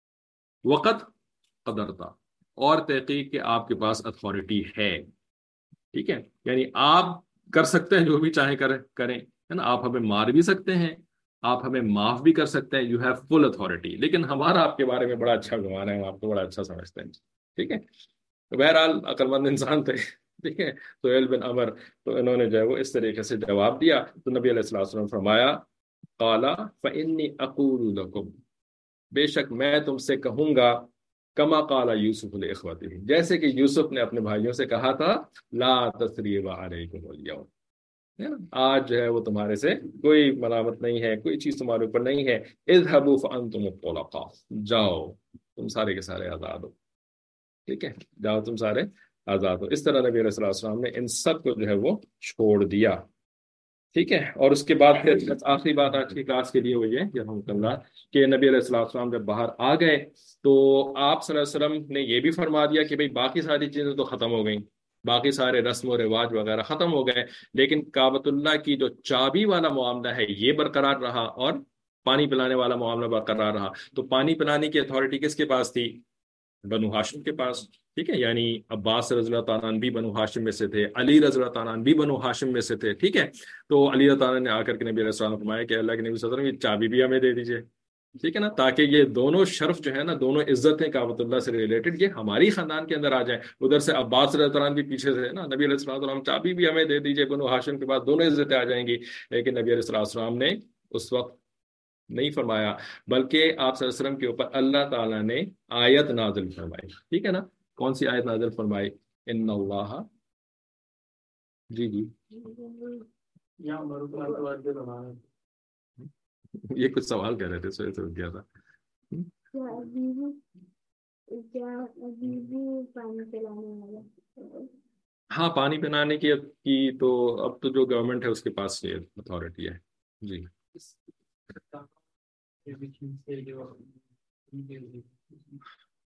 وقت قدرتا، اور تحقیق کہ آپ کے پاس اتھارٹی ہے. ٹھیک ہے، یعنی آپ کر سکتے ہیں جو بھی چاہیں کریں کریں ہے نا، آپ ہمیں مار بھی سکتے ہیں، آپ ہمیں معاف بھی کر سکتے ہیں، یو ہیو فل اتھارٹی. لیکن ہمارا آپ کے بارے میں بڑا اچھا گمان ہے، ہم آپ کو بڑا اچھا سمجھتے ہیں. ٹھیک ہے، تو بہرحال عقل مند انسان تھے. ٹھیک ہے، سہیل بن عمر، تو انہوں نے جو ہے وہ اس طریقے سے جواب دیا. تو نبی علیہ الصلوۃ والسلام فرمایا قال فإني أقول لكم، بے شک میں تم سے کہوں گا، کما قال یوسف لاخوته، جیسے کہ یوسف نے اپنے بھائیوں سے کہا تھا، لا تثریب علیکم اليوم، آج جو ہے وہ تمہارے سے کوئی ملامت نہیں ہے، کوئی چیز تمہارے اوپر نہیں ہے. اذهبوا فانتم الطلقاء، جاؤ تم سارے کے سارے آزاد ہو. ٹھیک ہے، جاؤ تم سارے آزاد ہو. اس طرح نبی علیہ الصلوۃ والسلام نے ان سب کو جو ہے وہ چھوڑ دیا. ٹھیک ہے، اور اس کے بعد پھر آخری بات آج کی کلاس کے لیے وہ یہ الحمد للہ کہ نبی علیہ الصلوۃ والسلام جب باہر آ گئے تو آپ صلی اللہ علیہ وسلم نے یہ بھی فرما دیا کہ بھئی باقی ساری چیزیں تو ختم ہو گئیں، باقی سارے رسم و رواج وغیرہ ختم ہو گئے، لیکن کعبۃ اللہ کی جو چابی والا معاملہ ہے یہ برقرار رہا اور پانی پلانے والا معاملہ برقرار رہا. تو پانی پلانے کی اتھارٹی کس کے پاس تھی؟ بنو ہاشم کے پاس. ٹھیک ہے، یعنی عباس رضی اللہ تعالیٰ عنہ بھی بنو ہاشم میں سے تھے، علی رضی اللہ تعالیٰ عنہ بھی بنو ہاشم میں سے تھے. ٹھیک ہے، تو علی رضی اللہ تعالیٰ نے آ کر کے نبی علیہ السلام فرمایا کہ اللہ کے نبی صلی اللہ علیہ وسلم یہ چابی بھی ہمیں دے دیجیے. ٹھیک ہے نا، تاکہ یہ دونوں شرف جو ہے نا، دونوں عزتیں کعبۃ اللہ سے ریلیٹڈ یہ ہماری خاندان کے اندر آ جائیں. ادھر سے عباس رضی اللہ تعالیٰ عنہ بھی پیچھے سے نا، نبی علیہ الصلوۃ والسلام چابی بھی ہمیں دے دیجیے، بنو ہاشم کے بعد دونوں عزتیں آ جائیں گی. لیکن نبی علیہ الصلوۃ والسلام نے اس وقت نہیں فرمایا، بلکہ آپ صلی اللہ علیہ وسلم کے اوپر اللہ تعالیٰ نے آیت نازل فرمائی. ٹھیک ہے نا، کون سی آیت نازل فرمائی؟ ان اللہ، جی جی یہ کچھ سوال کر رہے تھے، سوچ سوچ گیا تھا. ہاں، پانی پلانے کی کی تو اب تو جو گورنمنٹ ہے اس کے پاس یہ اتھارٹی ہے. جی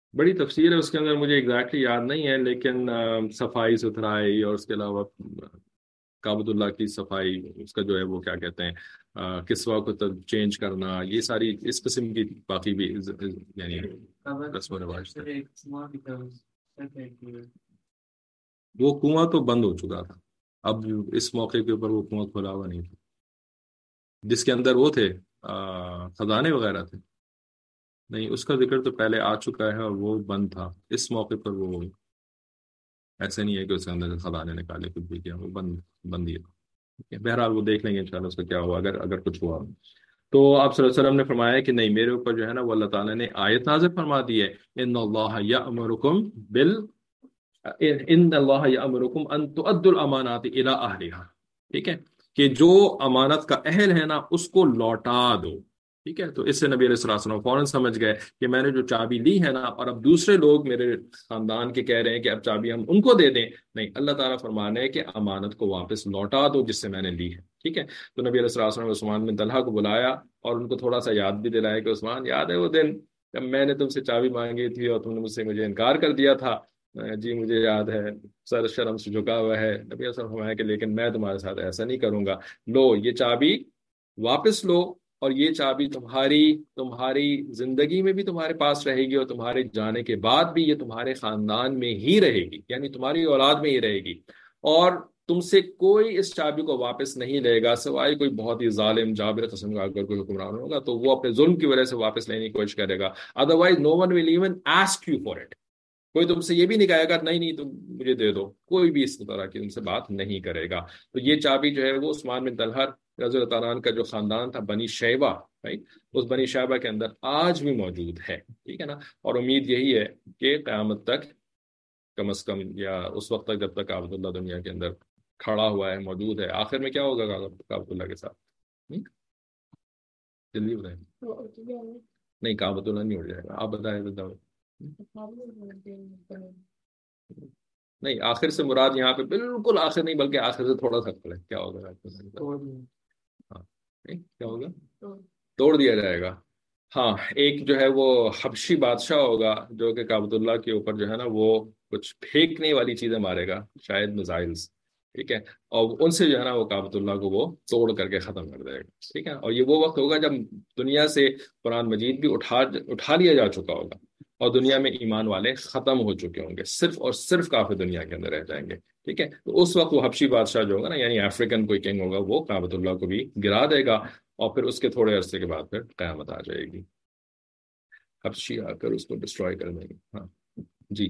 بڑی تفصیل ہے اس کے اندر، مجھے ایگزیکٹلی یاد نہیں ہے، لیکن آ، صفائی ستھرائی اور اس کے علاوہ کعبۃ اللہ کی صفائی، اس کا جو ہے وہ کیا کہتے ہیں آ، کسوہ کو چینج کرنا، یہ ساری اس قسم کی باقی بھی ز- ز- یعنی رسم و رواج تھے۔ وہ کنواں تو بند ہو چکا تھا، اب اس موقع کے اوپر وہ کنواں کھلا ہوا نہیں تھا، جس کے اندر وہ تھے آ، خزانے وغیرہ تھے، نہیں اس کا ذکر تو پہلے آ چکا ہے اور وہ بند تھا، اس موقع پر وہ ایسے نہیں ہے کہ اس کے اندر سے خزانے نکالے کچھ بھی کیا، وہ بند بند ہی ہے۔ ٹھیک ہے، بہرحال وہ دیکھ لیں گے انشاءاللہ اس کا کیا ہوا، اگر اگر کچھ ہوا۔ تو آپ صلی اللہ علیہ وسلم نے فرمایا کہ نہیں، میرے اوپر جو ہے نا وہ اللہ تعالیٰ نے آیت نازل فرما دی ہے، ان اللہ یأمرکم بال ان اللہ یأمرکم ان تؤدوا الامانات الی اہلھا، ٹھیک ہے، کہ جو امانت کا اہل ہے نا اس کو لوٹا دو۔ ٹھیک ہے، تو اس سے نبی علیہ الصلوۃ والسلام فوراً سمجھ گئے کہ میں نے جو چابی لی ہے نا، اور اب دوسرے لوگ میرے خاندان کے کہہ رہے ہیں کہ اب چابی ہم ان کو دے دیں، نہیں، اللہ تعالیٰ فرمانے ہے کہ امانت کو واپس لوٹا دو جس سے میں نے لی ہے۔ ٹھیک ہے، تو نبی علیہ الصلوۃ والسلام نے عثمان بن طلحہ کو بلایا اور ان کو تھوڑا سا یاد بھی دلایا کہ عثمان، یاد ہے وہ دن جب میں نے تم سے چابی مانگی تھی اور تم نے مجھ سے مجھے انکار کر دیا تھا؟ جی مجھے یاد ہے، سر شرم سے جھکا ہوا ہے۔ نبی صلی اللہ علیہ وسلم فرمایا کہ لیکن میں تمہارے ساتھ ایسا نہیں کروں گا، لو یہ چابی واپس لو، اور یہ چابی تمہاری تمہاری زندگی میں بھی تمہارے پاس رہے گی، اور تمہارے جانے کے بعد بھی یہ تمہارے خاندان میں ہی رہے گی، یعنی تمہاری اولاد میں ہی رہے گی، اور تم سے کوئی اس چابی کو واپس نہیں لے گا سوائے کوئی بہت ہی ظالم جابر قسم کا اگر کوئی حکمران ہوگا تو وہ اپنے ظلم کی وجہ سے واپس لینے کی کوشش کرے گا، otherwise no one will even ask you for it. کوئی تم سے یہ بھی نہیں کہے گا نہیں نہیں تم مجھے دے دو، کوئی بھی اس طرح کی تم سے بات نہیں کرے گا۔ تو یہ چابی جو ہے وہ عثمان بن طلحہ رضی اللہ تعالیٰ عنہ کا جو خاندان تھا بنی شیبہ، right؟ اس بنی شیبہ کے اندر آج بھی موجود ہے، ٹھیک ہے نا، اور امید یہی ہے کہ قیامت تک کم از کم، یا اس وقت تک جب تک کعبۃ اللہ دنیا کے اندر کھڑا ہوا ہے، موجود ہے، آخر میں کیا ہوگا کعبۃ اللہ کے ساتھ؟ ہم؟ جلدی بتائیں۔ نہیں، کعبۃ اللہ نہیں اڑ جائے گا، آپ بتائیں بتاؤ۔ نہیں، آخر سے مراد یہاں پہ بالکل آخر نہیں، بلکہ آخر سے تھوڑا سا پڑے، کیا ہوگا آپ کو؟ ہاں، نہیں، کیا ہوگا؟ توڑ دیا جائے گا۔ ہاں، ایک جو ہے وہ حبشی بادشاہ ہوگا جو کہ کعبۃ اللہ کے اوپر جو ہے نا وہ کچھ پھینکنے والی چیزیں مارے گا، شاید میزائلز، ٹھیک ہے، اور ان سے جو ہے نا وہ کعبۃ اللہ کو وہ توڑ کر کے ختم کر دے گا، ٹھیک ہے، اور یہ وہ وقت ہوگا جب دنیا سے قرآن مجید بھی اٹھا اٹھا لیا جا چکا ہوگا، اور دنیا میں ایمان والے ختم ہو چکے ہوں گے، صرف اور صرف کافر دنیا کے اندر رہ جائیں گے، ٹھیک ہے، تو اس وقت وہ حبشی بادشاہ جو ہوگا نا، یعنی افریقن کوئی کنگ ہوگا، وہ کعبۃ اللہ کو بھی گرا دے گا، اور پھر اس کے تھوڑے عرصے کے بعد پھر قیامت آ جائے گی، حبشی آ کر اس کو ڈسٹروائے کر دیں گے۔ ہاں جی،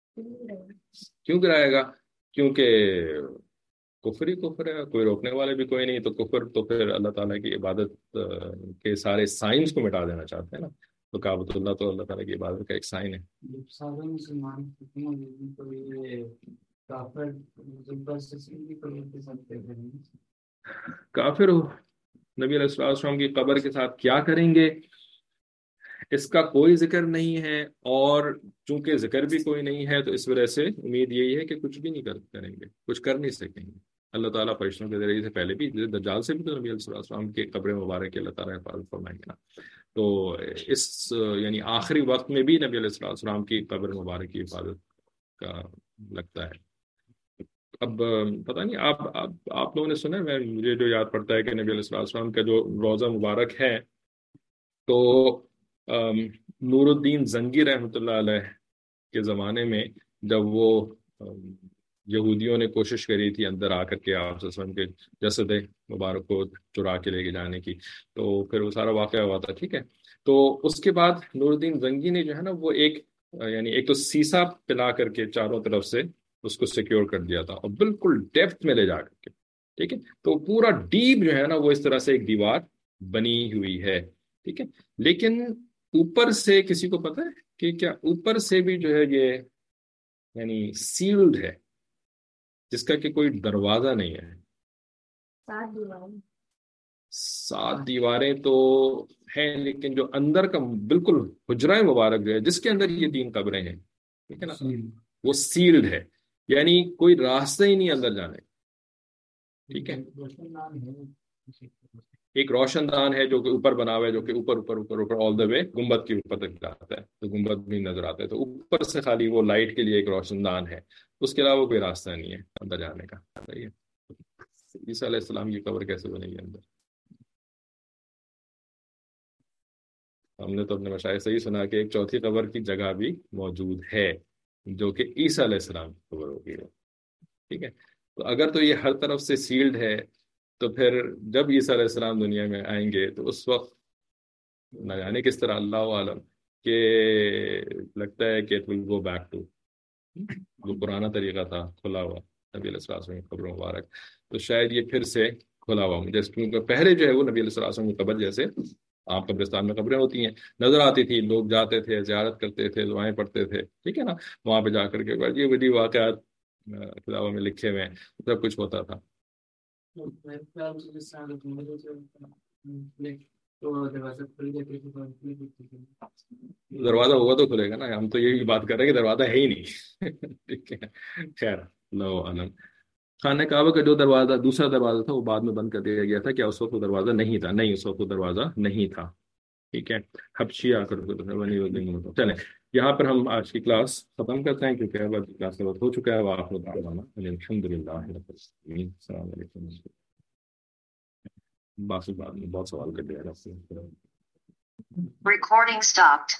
کیوں گرائے گا؟ کیونکہ کفر ہی کفر ہے، کوئی روکنے والے بھی کوئی نہیں، تو کفر تو پھر اللہ تعالیٰ کی عبادت کے سارے سائنس کو مٹا دینا چاہتے ہیں نا، تو کعبۃ اللہ تو اللہ تعالیٰ کی عبادت کا ایک سائن ہے۔ سارے مسلمان ختم ہو گئے تو یہ کافر زبردستی کی قبر کے ساتھ کیا کریں گے؟ کافر ہو نبی علیہ الصلوۃ والسلام کی قبر کے ساتھ کیا کریں گے، اس کا کوئی ذکر نہیں ہے، اور چونکہ ذکر بھی کوئی نہیں ہے تو اس وجہ سے امید یہی ہے کہ کچھ بھی نہیں کر کریں گے، کچھ کر نہیں سکیں گے۔ اللہ تعالیٰ فرشتوں کے ذریعے سے پہلے بھی دجال سے بھی تو نبی علیہ السلام کی قبر مبارک کی اللہ تعالیٰ حفاظت فرمائیں گے نا، تو اس یعنی آخری وقت میں بھی نبی علیہ السلام کی قبر مبارک کی حفاظت کا لگتا ہے۔ اب پتہ نہیں آپ آپ آپ لوگوں نے سنا ہے، میں مجھے جو یاد پڑتا ہے کہ نبی علیہ السلام کا جو روضہ مبارک ہے، تو نور الدین زنگی رحمۃ اللہ علیہ کے زمانے میں جب وہ یہودیوں نے کوشش کری تھی اندر آ کر کے آپ صلی اللہ علیہ وسلم کے جسد مبارک کو چرا کے لے کے جانے کی، تو پھر وہ سارا واقعہ ہوا تھا، ٹھیک ہے، تو اس کے بعد نور الدین زنگی نے جو ہے نا وہ ایک یعنی ایک تو سیسا پلا کر کے چاروں طرف سے اس کو سیکیور کر دیا تھا، اور بالکل ڈیپتھ میں لے جا کر کے، ٹھیک ہے، تو پورا ڈیپ جو ہے نا وہ اس طرح سے ایک دیوار بنی ہوئی ہے، ٹھیک ہے، لیکن اوپر سے کسی کو پتہ ہے کہ کیا اوپر سے بھی جو ہے یہ یعنی سیلڈ ہے، جس کا کہ کوئی دروازہ نہیں ہے؟ سات دیوار سات دیواریں تو ہیں، لیکن جو اندر کا بالکل حجرہ مبارک جو ہے جس کے اندر یہ تین قبریں ہیں، ٹھیک ہے نا، وہ سیلڈ ہے، یعنی کوئی راستہ ہی نہیں اندر جانے، ٹھیک ہے، ایک روشن دان ہے جو کہ اوپر بنا ہوا ہے، جو کہ اوپر اوپر اوپر اوپر آل دا وے گنبد کے اوپر تک جاتا ہے، تو گنبد بھی نظر آتا ہے، تو اوپر سے خالی وہ لائٹ کے لیے ایک روشن دان ہے، اس کے علاوہ کوئی راستہ نہیں ہے اندر جانے کا. صحیح ہے. عیسیٰ علیہ السلام کی قبر کیسے بنے گی اندر؟ ہم نے تو اپنے مشاہد سے ہی سنا کہ ایک چوتھی قبر کی جگہ بھی موجود ہے جو کہ عیسیٰ علیہ السلام کی قبر ہوگی. ٹھیک ہے. تو اگر تو یہ ہر طرف سے سیلڈ ہے، تو پھر جب عیسیٰ علیہ السلام دنیا میں آئیں گے تو اس وقت نہ جانے کس طرح، اللہ عالم، کہ لگتا ہے کہ it will go back to وہ پرانا طریقہ تھا کھلا ہوا نبی علیہ السلام کی قبر مبارک. تو شاید یہ پھر سے کھلا ہوا، جیسے کیونکہ پہلے جو ہے وہ نبی علیہ السلام کی قبر جیسے عام قبرستان میں قبریں ہوتی ہیں نظر آتی تھی، لوگ جاتے تھے، زیارت کرتے تھے، دعائیں پڑھتے تھے. ٹھیک ہے نا. وہاں پہ جا کر کے یہ بڑی واقعات کتابوں میں لکھے ہوئے ہیں، سب کچھ ہوتا تھا. میرے خیال سے اس سال میرے سے تو دروازہ کھل گیا تھا. دروازہ ہوگا تو کھلے گا نا، ہم تو یہی بات کر رہے ہیں کہ دروازہ ہے ہی نہیں. ٹھیک ہے. خیر اللہ عالم. خانہ کعبہ کا جو دروازہ دوسرا دروازہ تھا وہ بعد میں بند کر دیا گیا تھا. کیا اس وقت وہ دروازہ نہیں تھا؟ نہیں، اس وقت وہ دروازہ نہیں تھا. ٹھیک ہے. حبشی آ کر چلیں یہاں پر ہم آج کی کلاس ختم کرتے ہیں کیونکہ اب کلاس کا وقت ہو چکا ہے. وآخر دعوانا الحمد للہ رب العالمین. السلام علیکم. باقی بعد میں بہت سوال کر دیا. Recording stopped.